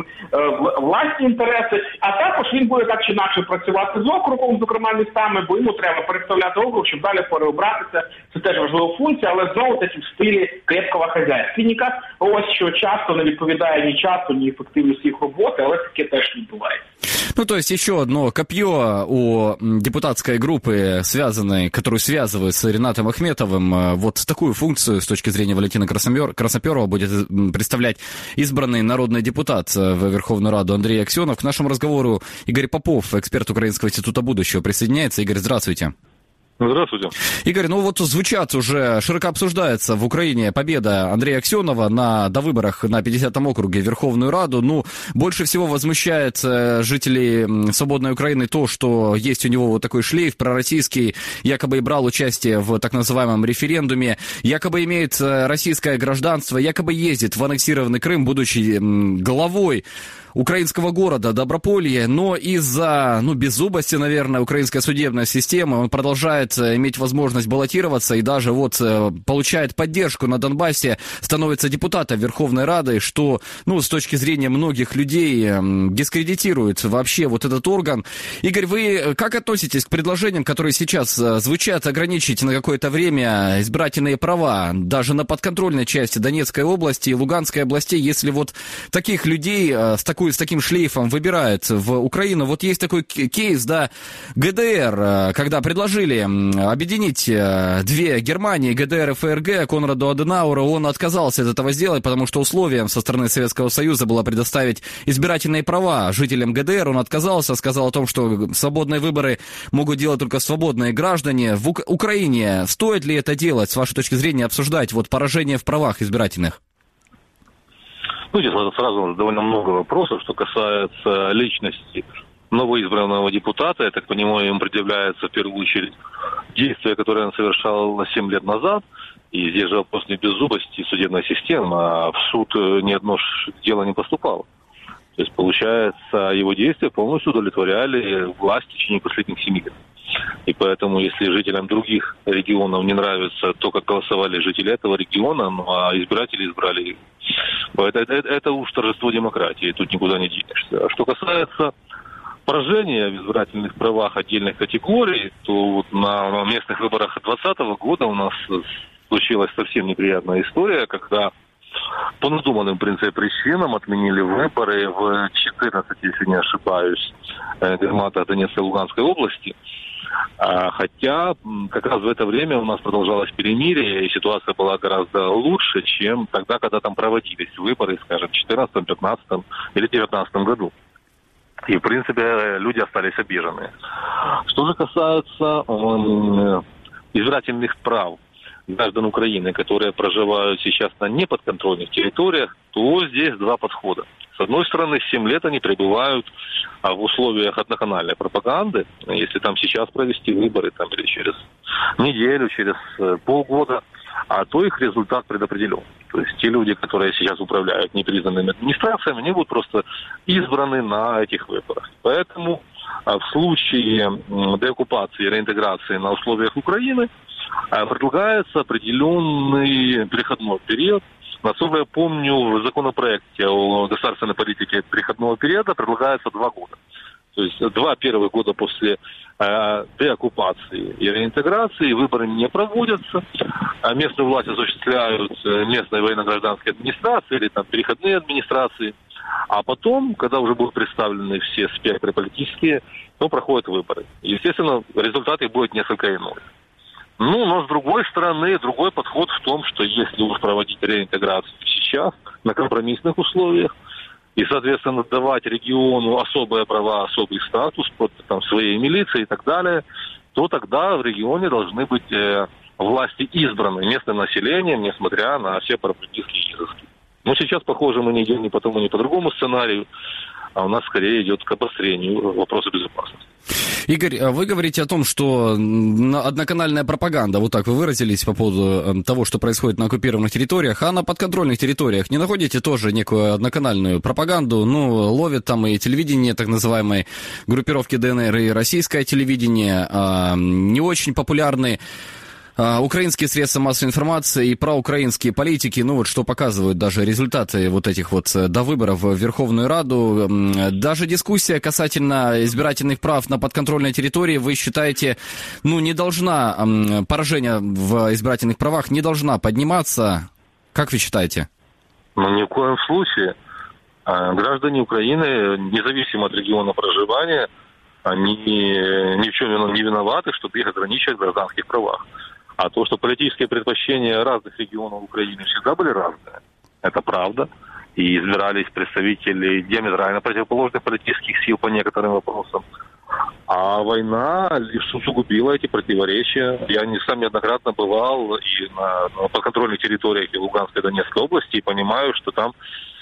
P: власні інтереси, а також він буде так чи інакше працювати з округом, зокрема містами, бо йому треба представляти округ, щоб далі переобратися. Це теж важлива функція, але знову таки в стилі крепкого хазяйственника. Ось, що часто не відповідає ні часу, ні ефективності їх роботи, але таке теж відбувається.
B: Ну, то есть еще одно копье у депутатской группы, связанной, которую связывают с Ренатом Ахметовым. Вот такую функцию с точки зрения Валентина Красноперова будет представлять избранный народный депутат в Верховную Раду Андрей Аксенов. К нашему разговору Игорь Попов, эксперт Украинского института будущего, присоединяется. Игорь, здравствуйте.
R: Здравствуйте.
B: Игорь, ну вот звучат уже, широко обсуждается в Украине победа Андрея Аксенова на довыборах на пятидесятом округе в Верховную Раду. Ну, больше всего возмущает жителей свободной Украины то, что есть у него вот такой шлейф пророссийский, якобы и брал участие в так называемом референдуме, якобы имеет российское гражданство, якобы ездит в аннексированный Крым, будучи главой украинского города Доброполье, но из-за, ну, беззубости, наверное, украинской судебной системы он продолжает иметь возможность баллотироваться и даже вот получает поддержку на Донбассе, становится депутатом Верховной Рады, что, ну, с точки зрения многих людей дискредитирует вообще вот этот орган. Игорь, вы как относитесь к предложениям, которые сейчас звучат, ограничить на какое-то время избирательные права даже на подконтрольной части Донецкой области и Луганской области, если вот таких людей с такой с таким шлейфом выбирают в Украину? Вот есть такой кейс, да, ГДР, когда предложили объединить две Германии, ГДР и ФРГ, Конраду Аденауэру, он отказался от этого сделать, потому что условием со стороны Советского Союза было предоставить избирательные права жителям ГДР. Он отказался, сказал о том, что свободные выборы могут делать только свободные граждане. В Ук- Украине стоит ли это делать, с вашей точки зрения, обсуждать вот поражение в правах избирательных?
R: Ну, здесь сразу довольно много вопросов, что касается личности новоизбранного депутата. Я так понимаю, им предъявляется в первую очередь действия, которые он совершал семь лет назад. И здесь же вопрос не беззубости судебной системы, а в суд ни одно дело не поступало. То есть, получается, его действия полностью удовлетворяли власть в течение последних семи лет. И поэтому, если жителям других регионов не нравится то, как голосовали жители этого региона, ну, а избиратели избрали, это, это, это уж торжество демократии, тут никуда не денешься. А что касается поражения в избирательных правах отдельных категорий, то вот на, на местных выборах двадцатого года у нас случилась совсем неприятная история, когда по надуманным, в принципе, причинам отменили выборы в четырнадцати, если не ошибаюсь, громадах Донецкой и Луганской области. Хотя как раз в это время у нас продолжалось перемирие, и ситуация была гораздо лучше, чем тогда, когда там проводились выборы, скажем, в четырнадцатом, пятнадцатом или девятнадцатом году. И, в принципе, люди остались обижены. Что же касается э, избирательных прав граждан Украины, которые проживают сейчас на неподконтрольных территориях, то здесь два подхода. С одной стороны, семь лет они пребывают а, в условиях одноканальной пропаганды. Если там сейчас провести выборы, там, или через неделю, через э, полгода, а то их результат предопределен. То есть те люди, которые сейчас управляют непризнанными администрациями, они будут просто избраны на этих выборах. Поэтому а, в случае деоккупации и реинтеграции на условиях Украины а, предлагается определенный переходной период. Насколько я помню, в законопроекте о государственной политике переходного периода предлагается два года. То есть два первых года после э, деоккупации и реинтеграции выборы не проводятся. А местные власти осуществляют местные военно-гражданские администрации или там переходные администрации. А потом, когда уже будут представлены все спектры политические, то проходят выборы. Естественно, результат их будет несколько иной. Ну, но с другой стороны, другой подход в том, что если уж проводить реинтеграцию сейчас на компромиссных условиях и, соответственно, давать региону особые права, особый статус, там, своей милиции и так далее, то тогда в регионе должны быть э, власти избраны местным населением, несмотря на все пропагандистские изыски. Но сейчас, похоже, мы не идем ни по тому, ни по другому сценарию, а у нас скорее идет к обострению вопроса безопасности.
B: Игорь, вы говорите о том, что одноканальная пропаганда, вот так вы выразились по поводу того, что происходит на оккупированных территориях, а на подконтрольных территориях не находите тоже некую одноканальную пропаганду? Ну, ловят там и телевидение так называемой группировки ДНР, и российское телевидение, не очень популярные украинские средства массовой информации и проукраинские политики, ну вот что показывают даже результаты вот этих вот довыборов в Верховную Раду. Даже дискуссия касательно избирательных прав на подконтрольной территории, вы считаете, ну не должна, поражение в избирательных правах не должна подниматься? Как вы считаете?
R: Ну ни в коем случае. Граждане Украины, независимо от региона проживания, они ни в чем не виноваты, чтобы их ограничивать в гражданских правах. А то, что политические предпочтения разных регионов Украины всегда были разные, это правда. И избирались представители диаметрально противоположных политических сил по некоторым вопросам. А война лишь усугубила эти противоречия. Я не сам неоднократно бывал и на, на подконтрольных территориях и Луганской и Донецкой области, и понимаю, что там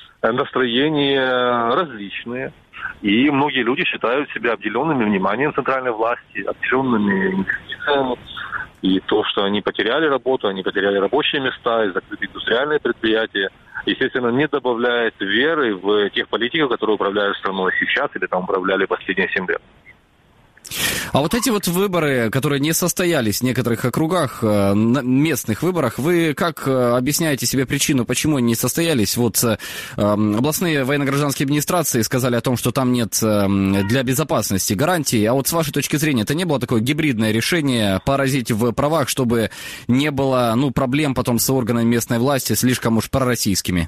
R: настроения различные. И многие люди считают себя обделенными вниманием центральной власти, обделенными инвестициями. И то, что они потеряли работу, они потеряли рабочие места и закрыты индустриальные предприятия, естественно, не добавляет веры в тех политиков, которые управляют страной сейчас или там управляли последние семь лет.
B: А вот эти вот выборы, которые не состоялись в некоторых округах, местных выборах, вы как объясняете себе причину, почему они не состоялись? Вот э, областные военно-гражданские администрации сказали о том, что там нет для безопасности гарантий, а вот с вашей точки зрения, это не было такое гибридное решение поразить в правах, чтобы не было, ну, проблем потом с органами местной власти слишком уж пророссийскими?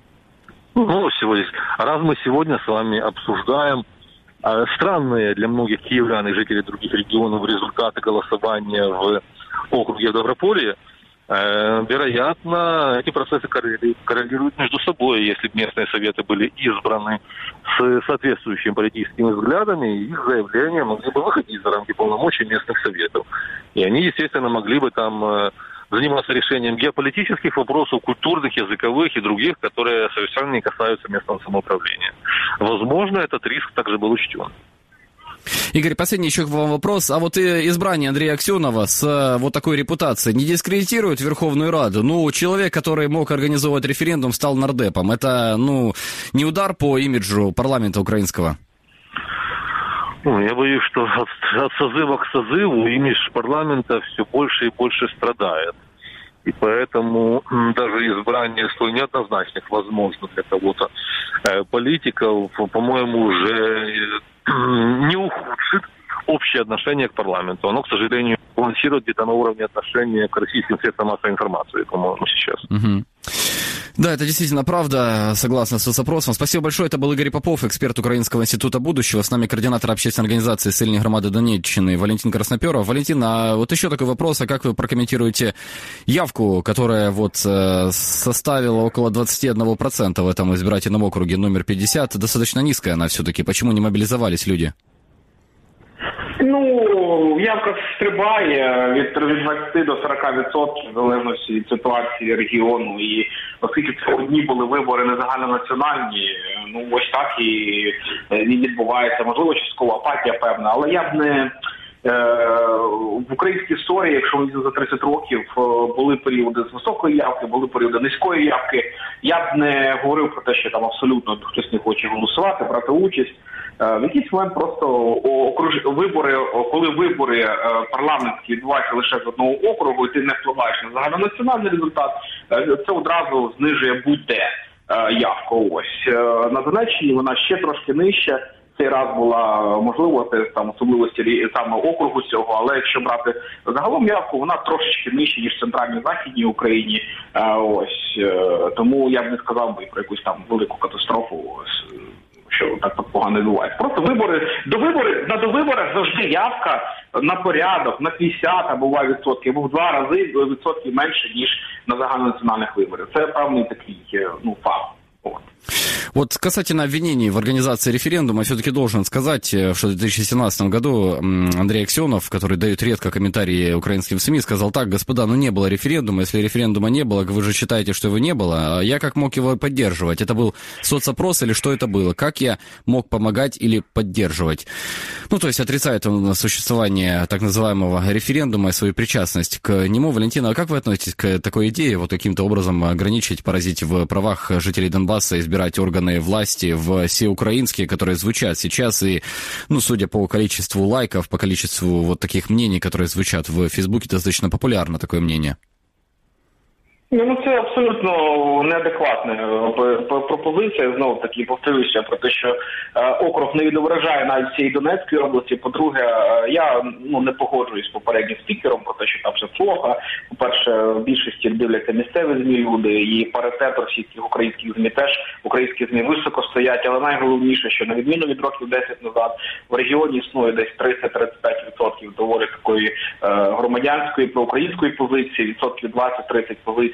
R: Ну, сегодня, раз мы сегодня с вами обсуждаем странные для многих киевлян и жителей других регионов результаты голосования в округе Доброполье, э, вероятно, эти процессы коррелируют между собой. Если бы местные советы были избраны с соответствующими политическими взглядами, их заявления могли бы выходить за рамки полномочий местных советов. И они, естественно, могли бы там э, заниматься решением геополитических вопросов, культурных, языковых и других, которые совершенно не касаются местного самоуправления. Возможно, этот риск также был учтен.
B: Игорь, последний еще к вам вопрос. А вот избрание Андрея Аксенова с вот такой репутацией не дискредитирует Верховную Раду? Ну, человек, который мог организовывать референдум, стал нардепом. Это, ну, не удар по имиджу парламента украинского?
R: Ну, я боюсь, что от, от созыва к созыву имидж парламента все больше и больше страдает. И поэтому даже избрание столь неоднозначных, возможно, для кого-то э, политиков, по-моему, уже не ухудшит общее отношение к парламенту. Оно, к сожалению, балансирует где-то на уровне отношения к российским средствам массовой информации, по-моему, сейчас.
B: Угу. Да, это действительно правда, согласно соцопросам. Спасибо большое. Это был Игорь Попов, эксперт Украинского института будущего. С нами координатор общественной организации «Сильные громады Донеччины» Валентин Красноперов. Валентин, а вот еще такой вопрос. А как вы прокомментируете явку, которая вот составила около двадцать один процент в этом избирательном округе номер пятьдесят? Достаточно низкая она все-таки. Почему не мобилизовались люди?
P: Ну, явка стрибає від двадцяти до сорока відсотків в залежності від ситуації регіону. І оскільки це одні були вибори не загальнонаціональні, ну ось так і відбувається. Можливо, часткова апатія певна, але я б не... В українській історії, якщо ми за тридцять років, були періоди з високої явки, були періоди низької явки. Я б не говорив про те, що там абсолютно хтось не хоче голосувати, брати участь. В якийсь момент просто окруж... вибори, коли вибори парламентські відбуваються лише з одного округу, і ти не впливаєш на загальнонаціональний результат, це одразу знижує будь-де явку. Ось. На Донеччині вона ще трошки нижча. Цей раз була, можливо, це там особливості саме округу цього, але якщо брати загалом явку, вона трошечки нижча, ніж в центральній західній Україні. Ось, тому я б не сказав би про якусь там велику катастрофу, що так погано відбувається. Просто вибори, до вибори, на довиборах завжди явка на порядок, на п'ятдесят, а буває відсотків, або в два рази відсотків менше, ніж на загальнонаціональних виборах. Це певний такий, ну, факт.
B: Вот касательно обвинений в организации референдума, все-таки должен сказать, что в две тысячи семнадцатом году Андрей Аксенов, который дает редко комментарии украинским СМИ, сказал так: господа, ну не было референдума, если референдума не было, вы же считаете, что его не было, я как мог его поддерживать? Это был соцопрос или что это было? Как я мог помогать или поддерживать? Ну, то есть отрицает он существование так называемого референдума и свою причастность к нему. Валентина, а как вы относитесь к такой идее, вот каким-то образом ограничить, поразить в правах жителей Донбасса, избирать органы власти в всеукраинские, которые звучат сейчас, и, ну, судя по количеству лайков, по количеству вот таких мнений, которые звучат в Фейсбуке, достаточно популярно такое мнение?
P: Ну, це абсолютно неадекватна пропозиція. Знову таки повторюся про те, що округ не відображає навіть цієї Донецької області. По-друге, я ну не погоджуюсь з попереднім спікером про те, що там все плохо. По-перше, в більшості дивляться місцеві ЗМІ люди, і паритет російських українських ЗМІ теж українські ЗМІ високо стоять. Але найголовніше, що на відміну від років десять назад в регіоні існує десь тридцять-тридцять п'ять відсотків доволі такої громадянської проукраїнської позиції, відсотків двадцять-тридцять позицій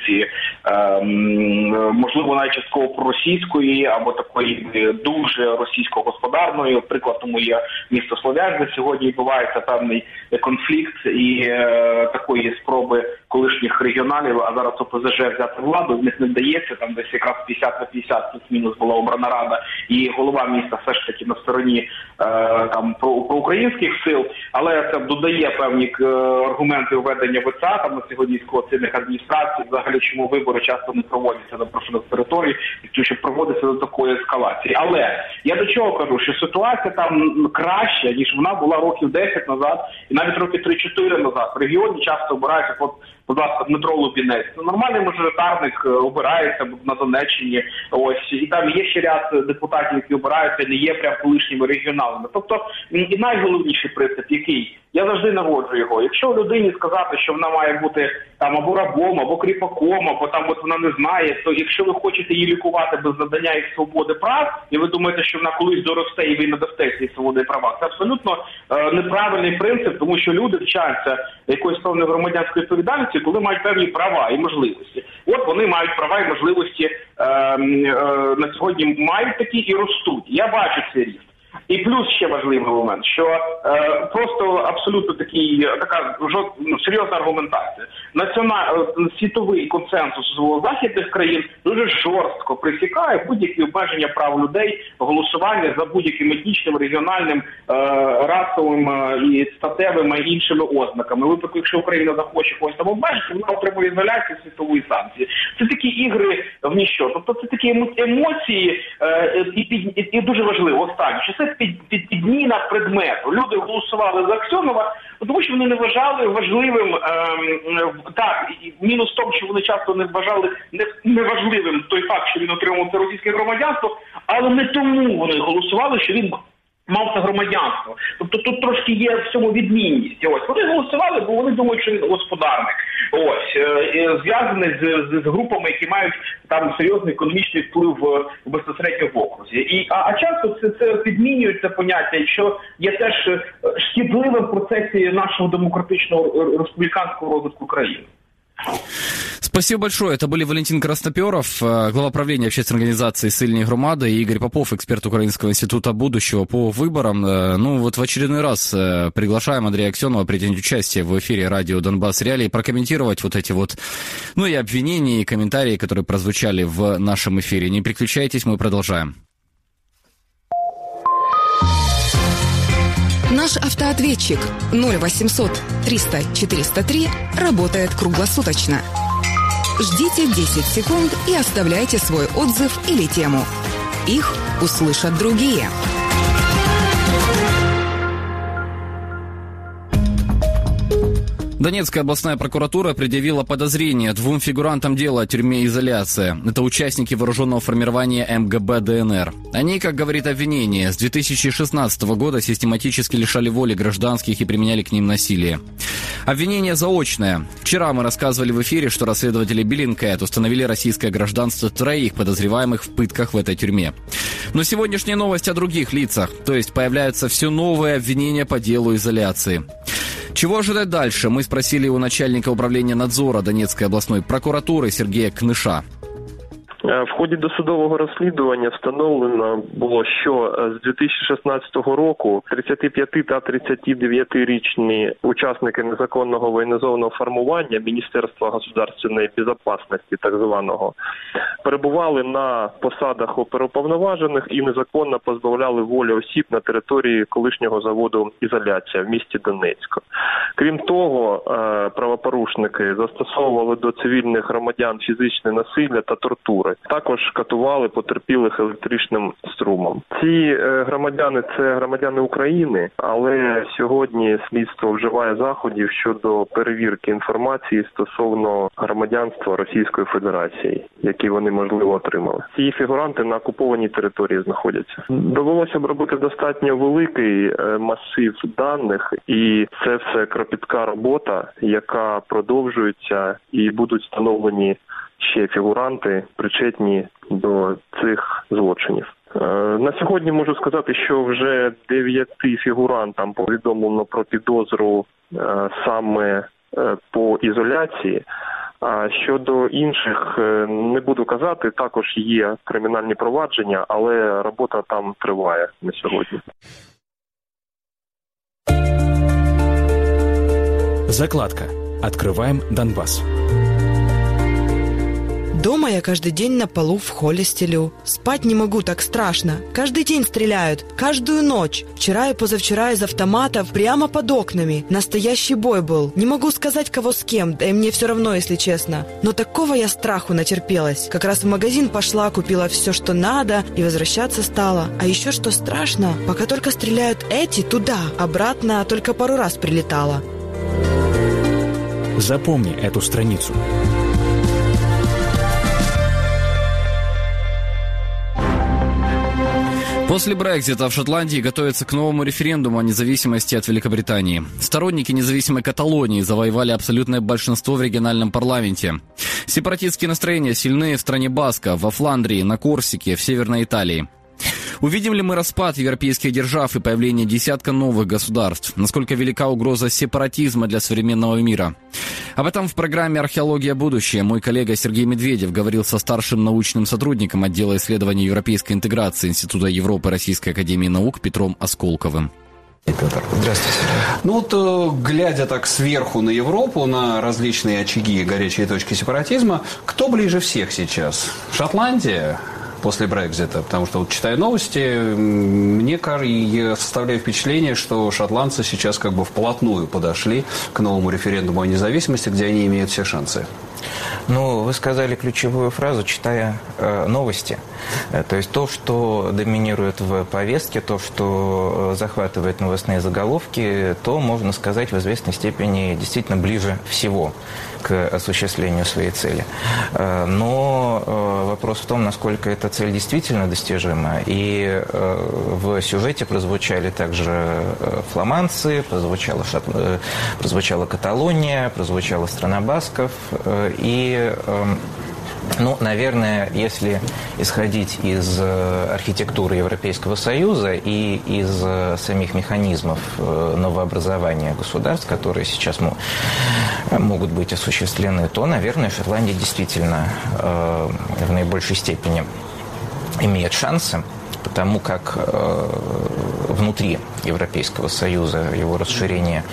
P: можливо, навіть частково проросійської або такої дуже російсько-господарної. Приклад тому є місто Слов'янськ, де сьогодні відбувається певний конфлікт і е, такої спроби колишніх регіоналів, а зараз ОПЗЖ взяти владу, в них не вдається, там десь якраз п'ятдесят на п'ятдесят плюс-мінус була обрана рада, і голова міста все ж таки на стороні е, там про, про українських сил, але це додає певні е, аргументи введення ВЦА, там на сьогодні військово-цивільних адміністрацій, взагалі чому вибори часто не проводяться на прошених територій, і що проводиться до такої ескалації. Але я до чого кажу, що ситуація там краща, ніж вона була років десять назад, і навіть років три-чотири назад. В регіоні часто обираються, от, будь ласка, Дмитро Лубінець. Ну, нормальний мажоритарник обирається на Донеччині, ось, і там є ще ряд депутатів, які обираються, не є прям колишніми регіоналами. Тобто, і найголовніший принцип, який, я завжди наводжу його, якщо людині сказати, що вона має бути там або рабом, або кріпаком, або там от вона не знає, то якщо ви хочете її лікувати без надання їй свободи прав, і ви думаєте, що вона колись доросте і ви надасте ці свободи і права, це абсолютно е, неправильний принцип, тому що люди вчаться якоїсь певної громадянської відповідальності, коли мають певні права і можливості. От вони мають права і можливості е, е, на сьогодні мають такі і ростуть. Я бачу цей ріст. І плюс ще важливий момент, що е, просто абсолютно такий, така жорст, ну, серйозна аргументація. Національний світовий консенсус з західних країн дуже жорстко присікає будь-які обмеження прав людей, голосування за будь-яким етнічним, регіональним, е, расовим е, і статевими і іншими ознаками. У випадку, якщо Україна захоче когось там обмежити, вона отримує ізоляцію, світової санкції. Це такі ігри в ніщо. Тобто це такі емоції е, і, і, і дуже важливо останнє, що це під, під, підміна предмету. Люди голосували за Аксьонова, тому що вони не вважали важливим, е, так, мінус в тому, що вони часто не вважали неважливим той факт, що він отримав це російське громадянство, але не тому вони голосували, що він мав це громадянство. Тобто тут трошки є в цьому відмінність. Ось вони голосували, бо вони думають, що він господарник. Ось е, зв'язаний з, з, з групами, які мають там серйозний економічний вплив в, безпосередньо в окрузі. І а, а часто це це підмінюють це поняття, що є теж шкідливим в процесі нашого демократичного республіканського розвитку країни.
B: Спасибо большое. Это были Валентин Красноперов, глава правления общественной организации «Сильные громады», и Игорь Попов, эксперт Украинского института будущего по выборам. Ну вот в очередной раз приглашаем Андрея Аксьонова принять участие в эфире радио «Донбасс Реалии» и прокомментировать вот эти вот, ну и обвинения, и комментарии, которые прозвучали в нашем эфире. Не переключайтесь, мы продолжаем.
A: Наш автоответчик ноль восемьсот триста четыреста три работает круглосуточно. Ждите десять секунд и оставляйте свой отзыв или тему. Их услышат другие.
B: Донецкая областная прокуратура предъявила подозрение двум фигурантам дела о тюрьме «Изоляция». Это участники вооруженного формирования эм гэ бэ дэ эн эр. Они, как говорит обвинение, с две тысячи шестнадцатого года систематически лишали воли гражданских и применяли к ним насилие. Обвинение заочное. Вчера мы рассказывали в эфире, что расследователи Bellingcat установили российское гражданство троих подозреваемых в пытках в этой тюрьме. Но сегодняшняя новость о других лицах, то есть появляются все новые обвинения по делу «Изоляции». Чего ожидать дальше, мы спросили у начальника управления надзора Донецкой областной прокуратуры Сергея Кныша.
S: В ході досудового розслідування встановлено було, що з дві тисячі шістнадцятого року тридцять п'ять та тридцять дев'ятирічні учасники незаконного воєнізованого формування Міністерства государственної безпечності, так званого, перебували на посадах оперуповноважених і незаконно позбавляли волі осіб на території колишнього заводу «Ізоляція» в місті Донецьку. Крім того, правопорушники застосовували до цивільних громадян фізичне насилля та тортури. Також катували потерпілих електричним струмом. Ці громадяни – це громадяни України, але сьогодні слідство вживає заходів щодо перевірки інформації стосовно громадянства Російської Федерації, які вони, можливо, отримали. Ці фігуранти на окупованій території знаходяться. Довелося б робити достатньо великий масив даних, і це все кропітка робота, яка продовжується, і будуть встановлені ще фігуранти, причетні до цих злочинів. На сьогодні можу сказати, що вже дев'яти фігурантам повідомлено про підозру саме по ізоляції. А щодо інших не буду казати, також є кримінальні провадження, але робота там триває на сьогодні.
T: Закладка. Открываем Донбасс.
U: Дома я каждый день на полу в холле стелю. Спать не могу, так страшно. Каждый день стреляют, каждую ночь. Вчера и позавчера из автоматов прямо под окнами. Настоящий бой был. Не могу сказать, кого с кем, да и мне все равно, если честно. Но такого я страху натерпелась. Как раз в магазин пошла, купила все, что надо, и возвращаться стала. А еще что страшно, пока только стреляют эти туда, обратно только пару раз прилетала.
T: Запомни эту страницу.
B: После Брексита в Шотландии готовятся к новому референдуму о независимости от Великобритании. Сторонники независимой Каталонии завоевали абсолютное большинство в региональном парламенте. Сепаратистские настроения сильны в стране Баска, во Фландрии, на Корсике, в Северной Италии. Увидим ли мы распад европейских держав и появление десятка новых государств? Насколько велика угроза сепаратизма для современного мира? Об этом в программе «Археология. Будущее» мой коллега Сергей Медведев говорил со старшим научным сотрудником отдела исследований европейской интеграции Института Европы Российской академии наук Петром Осколковым.
D: Петр, здравствуйте. Ну вот, глядя так сверху на Европу, на различные очаги и горячие точки сепаратизма, кто ближе всех сейчас? Шотландия? После Брексита, потому что вот читая новости, мне кажется, я составляю впечатление, что шотландцы сейчас как бы вплотную подошли к новому референдуму о независимости, где они имеют все шансы.
V: Ну, вы сказали ключевую фразу, читая э, новости. То есть то, что доминирует в повестке, то, что захватывает новостные заголовки, то, можно сказать, в известной степени действительно ближе всего к осуществлению своей цели. Но вопрос в том, насколько эта цель действительно достижима. И в сюжете прозвучали также фламандцы, прозвучала, Шот... прозвучала Каталония, прозвучала страна басков. И, ну, наверное, если исходить из архитектуры Европейского Союза и из самих механизмов новообразования государств, которые сейчас могут быть осуществлены, то, наверное, Шотландия действительно в наибольшей степени имеет шансы, потому как внутри Европейского Союза его расширение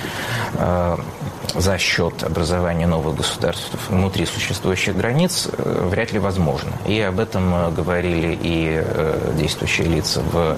V: за счет образования новых государств внутри существующих границ вряд ли возможно. И об этом говорили и действующие лица в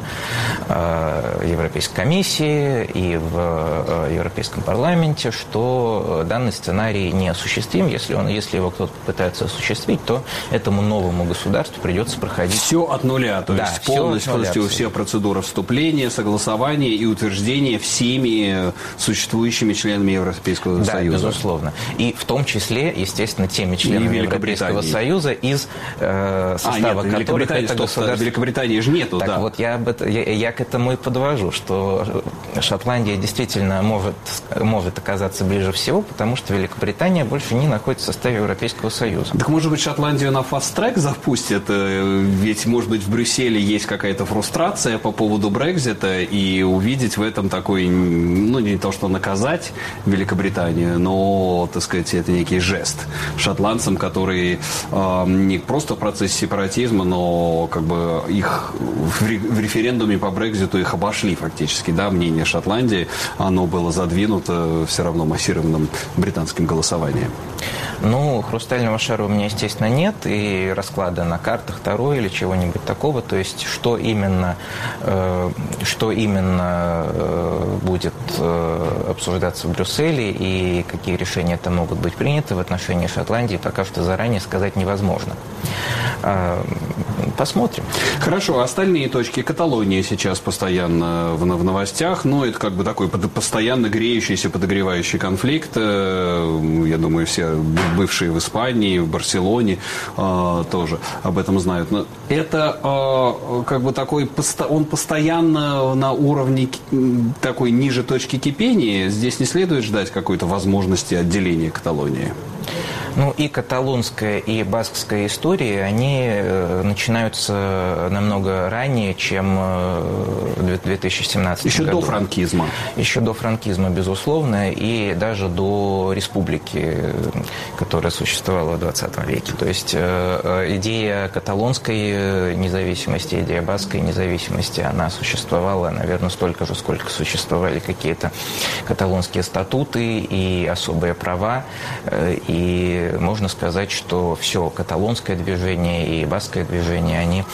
V: Европейской комиссии, и в Европейском парламенте, что данный сценарий неосуществим. Если, он, если его кто-то пытается осуществить, то этому новому государству придется проходить...
D: Все от нуля, то
V: да,
D: есть полностью, полностью все процедуры вступления, согласования и утверждения всеми существующими членами Европейского
V: Да,
D: Союза.
V: безусловно. И в том числе, естественно, теми членами Европейского Союза, из э, состава
D: а, нет,
V: которых это
D: стоп,
V: государство...
D: Великобритании же нету,
V: так
D: да.
V: вот, я, об это, я, я к этому и подвожу, что Шотландия действительно может, может оказаться ближе всего, потому что Великобритания больше не находится в составе Европейского Союза.
D: Так, может быть, Шотландию на фаст-трек запустят? Ведь, может быть, в Брюсселе есть какая-то фрустрация по поводу Брексита, и увидеть в этом такой, ну, не то что наказать Великобританию, но, так сказать, это некий жест шотландцам, которые э, не просто в процессе сепаратизма, но как бы их в, ре, в референдуме по Брекситу их обошли фактически, да, мнение Шотландии, оно было задвинуто все равно массированным британским голосованием.
V: Ну, хрустального шара у меня, естественно, нет, и расклада на картах Таро или чего-нибудь такого, то есть что именно, э, что именно э, будет э, обсуждаться в Брюсселе и какие решения там могут быть приняты в отношении Шотландии, пока что заранее сказать невозможно. Э, посмотрим.
D: Хорошо, остальные точки. Каталония сейчас постоянно в, в новостях, но это как бы такой постоянно греющийся, подогревающий конфликт. Я думаю, все бывшие в Испании, в Барселоне э, тоже об этом знают. Но это э, как бы такой, он постоянно на уровне такой ниже точки кипения. Здесь не следует ждать какой-то возможности отделения Каталонии.
V: Ну, и каталонская, и баскская истории, они начинаются намного ранее, чем в две тысячи семнадцатом
D: Еще
V: году.
D: до франкизма.
V: Еще до франкизма, безусловно, и даже до республики, которая существовала в двадцатом веке. То есть идея каталонской независимости, идея баскской независимости, она существовала, наверное, столько же, сколько существовали какие-то каталонские статуты и особые права, и можно сказать, что все каталонское движение и баскское движение, они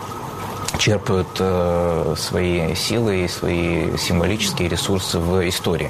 V: черпают э, свои силы и свои символические ресурсы в истории.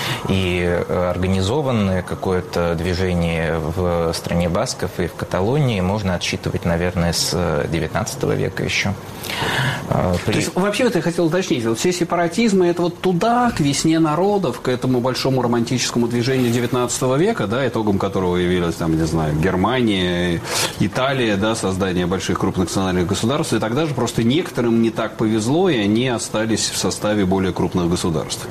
V: И организованное какое-то движение в стране басков и в Каталонии можно отсчитывать, наверное, с девятнадцатого века еще.
D: При... То есть, вообще, вот я хотел уточнить, вот все сепаратизмы, это вот туда, к весне народов, к этому большому романтическому движению девятнадцатого века, да, итогом которого явилась, там, не знаю, Германия, Италия, да, создание больших крупных национальных государств, и тогда же просто некоторым не так повезло, и они остались в составе более крупных государств.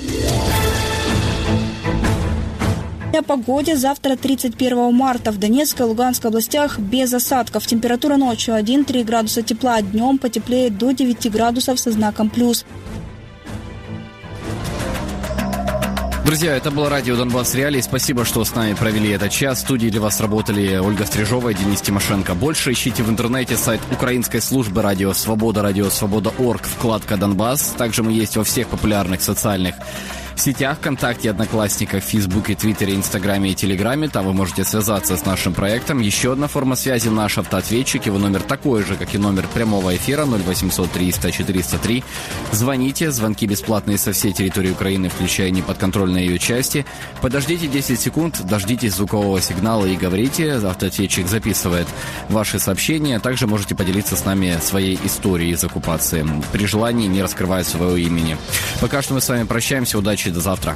W: О погоде. Завтра, тридцать первого марта, в Донецкой и Луганской областях без осадков. Температура ночью один-три градуса тепла, днем потеплеет до девяти градусов со знаком плюс.
B: Друзья, это было радио «Донбасс Реалии». Спасибо, что с нами провели этот час. В студии для вас работали Ольга Стрижова и Денис Тимошенко. Больше ищите в интернете сайт украинской службы «Радио Свобода», радио свобода точка орг, вкладка «Донбасс». Также мы есть во всех популярных социальных сетях, ВКонтакте, Одноклассниках, Фейсбуке, Твиттере, Инстаграме и Телеграме. Там вы можете связаться с нашим проектом. Еще одна форма связи — наш автоответчик. Его номер такой же, как и номер прямого эфира, ноль восемьсот триста четыреста три. Звоните. Звонки бесплатные со всей территории Украины, включая неподконтрольные ее части. Подождите десять секунд, дождитесь звукового сигнала и говорите. Автоответчик записывает ваши сообщения. Также можете поделиться с нами своей историей из оккупации, при желании не раскрывая своего имени. Пока что мы с вами прощаемся. Удачи. До завтра.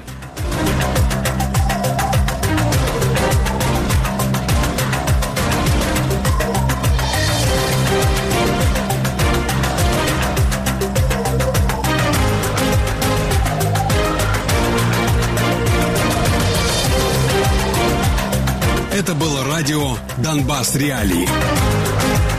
C: Это было радио «Донбасс Реалии».